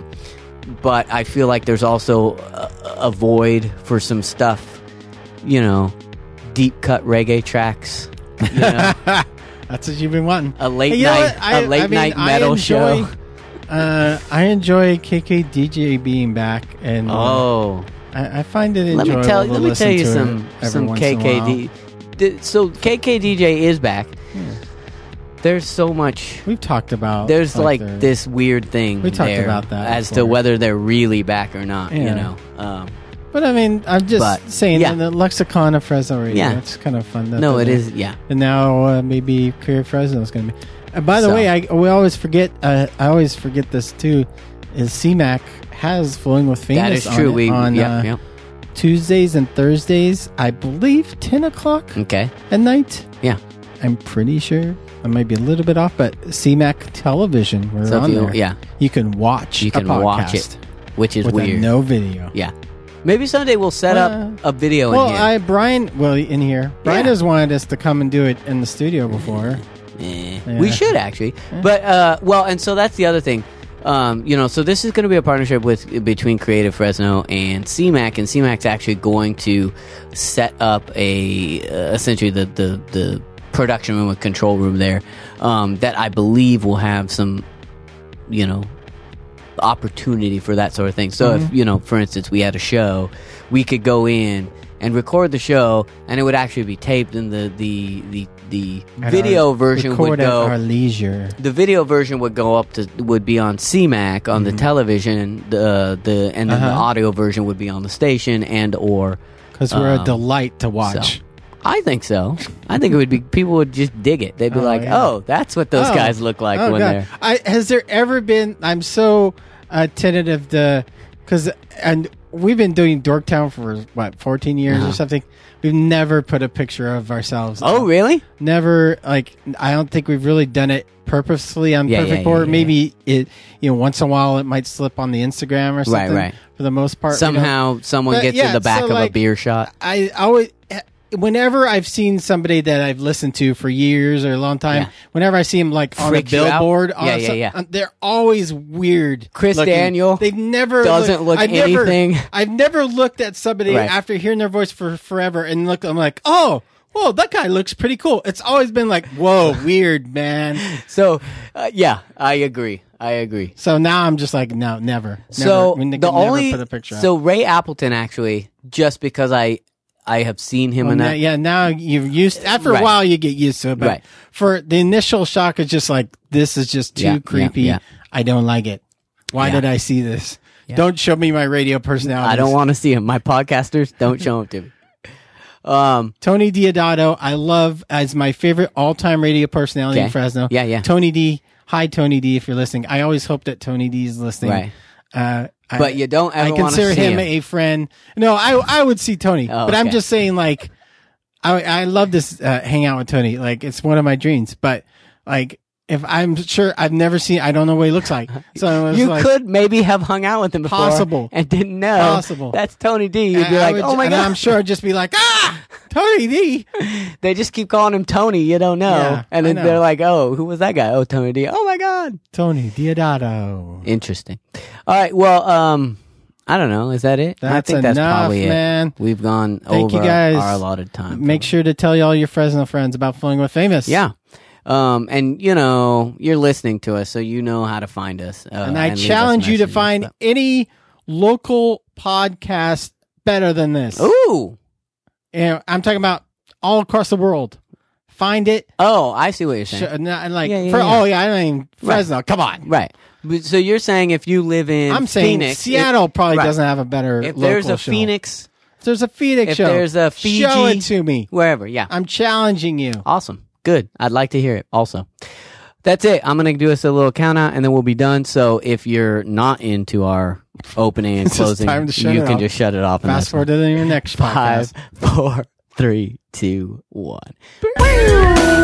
but I feel like there's also a, a void for some stuff, you know, deep cut reggae tracks. You know? That's what you've been wanting. A late Hey, you know night, what? I- a late I mean, night I metal enjoy- show. Uh, I enjoy K K D J being back, and uh, Oh, I, I find it let enjoyable me tell to let me listen tell you to it some every some once in a while. K K D. D- So K K D J is back. There's so much. We've talked about. There's like the- this weird thing. We talked there about that as to before. whether they're really back or not. You Yeah. know. Um, But I mean, I'm just But, saying yeah. in the lexicon of Fresno Radio. Yeah. It's kind of fun. That no, they're it there. is. Yeah. And now uh, maybe Career Fresno is going to be. And by the So- way, I we always forget. Uh, I always forget this too. Is C MAC has Flowing with Famous That is on true. it We on yeah, uh, yeah. Tuesdays and Thursdays. I believe ten o'clock Okay. at night. Yeah. I'm pretty sure. I might be a little bit off, but C MAC Television. We're So if on you- there. yeah. You can watch. You a can watch podcast it, which is with a weird. no video. Yeah. Maybe someday we'll set Well, up a video Well, in here. I Brian. Well, in here, Brian Yeah. has wanted us to come and do it in the studio before. Eh, Yeah. We should actually, but uh, well, and so that's the other thing. Um, you know, so this is going to be a partnership with between Creative Fresno and C MAC, and C MAC's actually going to set up a uh, essentially the, the the production room, a control room there um, that I believe will have some, you know, opportunity for that sort of thing. So mm-hmm. if, you know, for instance, we had a show, we could go in and record the show, and it would actually be taped, and the the the, the video our, version would go at our leisure. The video version would go up to would be on C MAC on mm-hmm. the television, the the and then uh-huh. the audio version would be on the station and or because we're um, a delight to watch. So. I think so. I think it would be people would just dig it. They'd be oh, like, yeah. "Oh, that's what those oh. guys look like oh, when God. they're." I, has there ever been? I'm so uh, tentative to because and. We've been doing Dorktown for, what, fourteen years uh-huh. or something? We've never put a picture of ourselves. Oh, up. really? Never, like, I don't think we've really done it purposefully on yeah, Perfect yeah, Board. Yeah, yeah, Maybe, yeah. it, you know, once in a while it might slip on the Instagram or something. Right, right. For the most part. Somehow you know? someone but, gets yeah, in the back so, of like, a beer shot. I always... Whenever I've seen somebody that I've listened to for years or a long time, yeah. whenever I see them like on Freaks a billboard, yeah, on yeah, some, yeah. they're always weird. Chris looking. Daniel, they've never doesn't look, look I've anything. Never, I've never looked at somebody right. after hearing their voice for forever and look. I'm like, oh, whoa, that guy looks pretty cool. It's always been like, whoa, weird, man. So, uh, yeah, I agree. I agree. So now I'm just like, no, never. never so we the never only put a picture so out. Ray Appleton actually, just because I. I have seen him well, enough. Now, yeah, now you've used. After right. a while, you get used to it. But right. for the initial shock, it's just like this is just too yeah, creepy. Yeah, yeah. I don't like it. Why yeah. did I see this? Yeah. Don't show me my radio personality. I don't want to see him. My podcasters don't show him to me. Um, Tony Diodato, I love as my favorite all-time radio personality okay. in Fresno. Yeah, yeah. Tony D. Hi, Tony D. If you're listening, I always hope that Tony D. is listening. Right. Uh, but I, you don't ever I consider see him, him a friend. No, I I would see Tony, oh, but okay. I'm just saying, like, I I love this uh, hang out with Tony. Like, it's one of my dreams. But like, if I'm sure I've never seen, I don't know what he looks like. So you like, could maybe have hung out with him before, possible, and didn't know. Possible. That's Tony D. You'd and be I like, would, oh my and god. I'm sure I'd just be like, ah, Tony D. They just keep calling him Tony. You don't know, yeah, and then they're like, oh, who was that guy? Oh, Tony D. Oh my god, Tony Diodato. Interesting. All right. Well, um. I don't know. Is that it? That's I think enough, that's probably man. it. We've gone Thank over you guys. our allotted time. Make sure to tell all your Fresno friends about Flowing with Famous. Yeah. Um, and, you know, you're listening to us, so you know how to find us. Uh, and I and challenge you to find but... any local podcast better than this. Ooh. You know, I'm talking about all across the world. Find it. Oh, I see what you're saying. Sh- not, like, yeah, yeah, for, yeah. oh, yeah, I mean, Fresno. Right. Come on. Right. So you're saying if you live in I'm saying Phoenix, Seattle if, probably right. doesn't have a better if local there's a show. Phoenix, if there's a Phoenix if show, there's a Fiji, show it to me. Wherever, yeah. I'm challenging you. Awesome. Good. I'd like to hear it also. That's it. I'm going to do us a little count out and then we'll be done. So if you're not into our opening and closing, you can off. just shut it off. Fast forward to your next Five, podcast. four, three, two, one.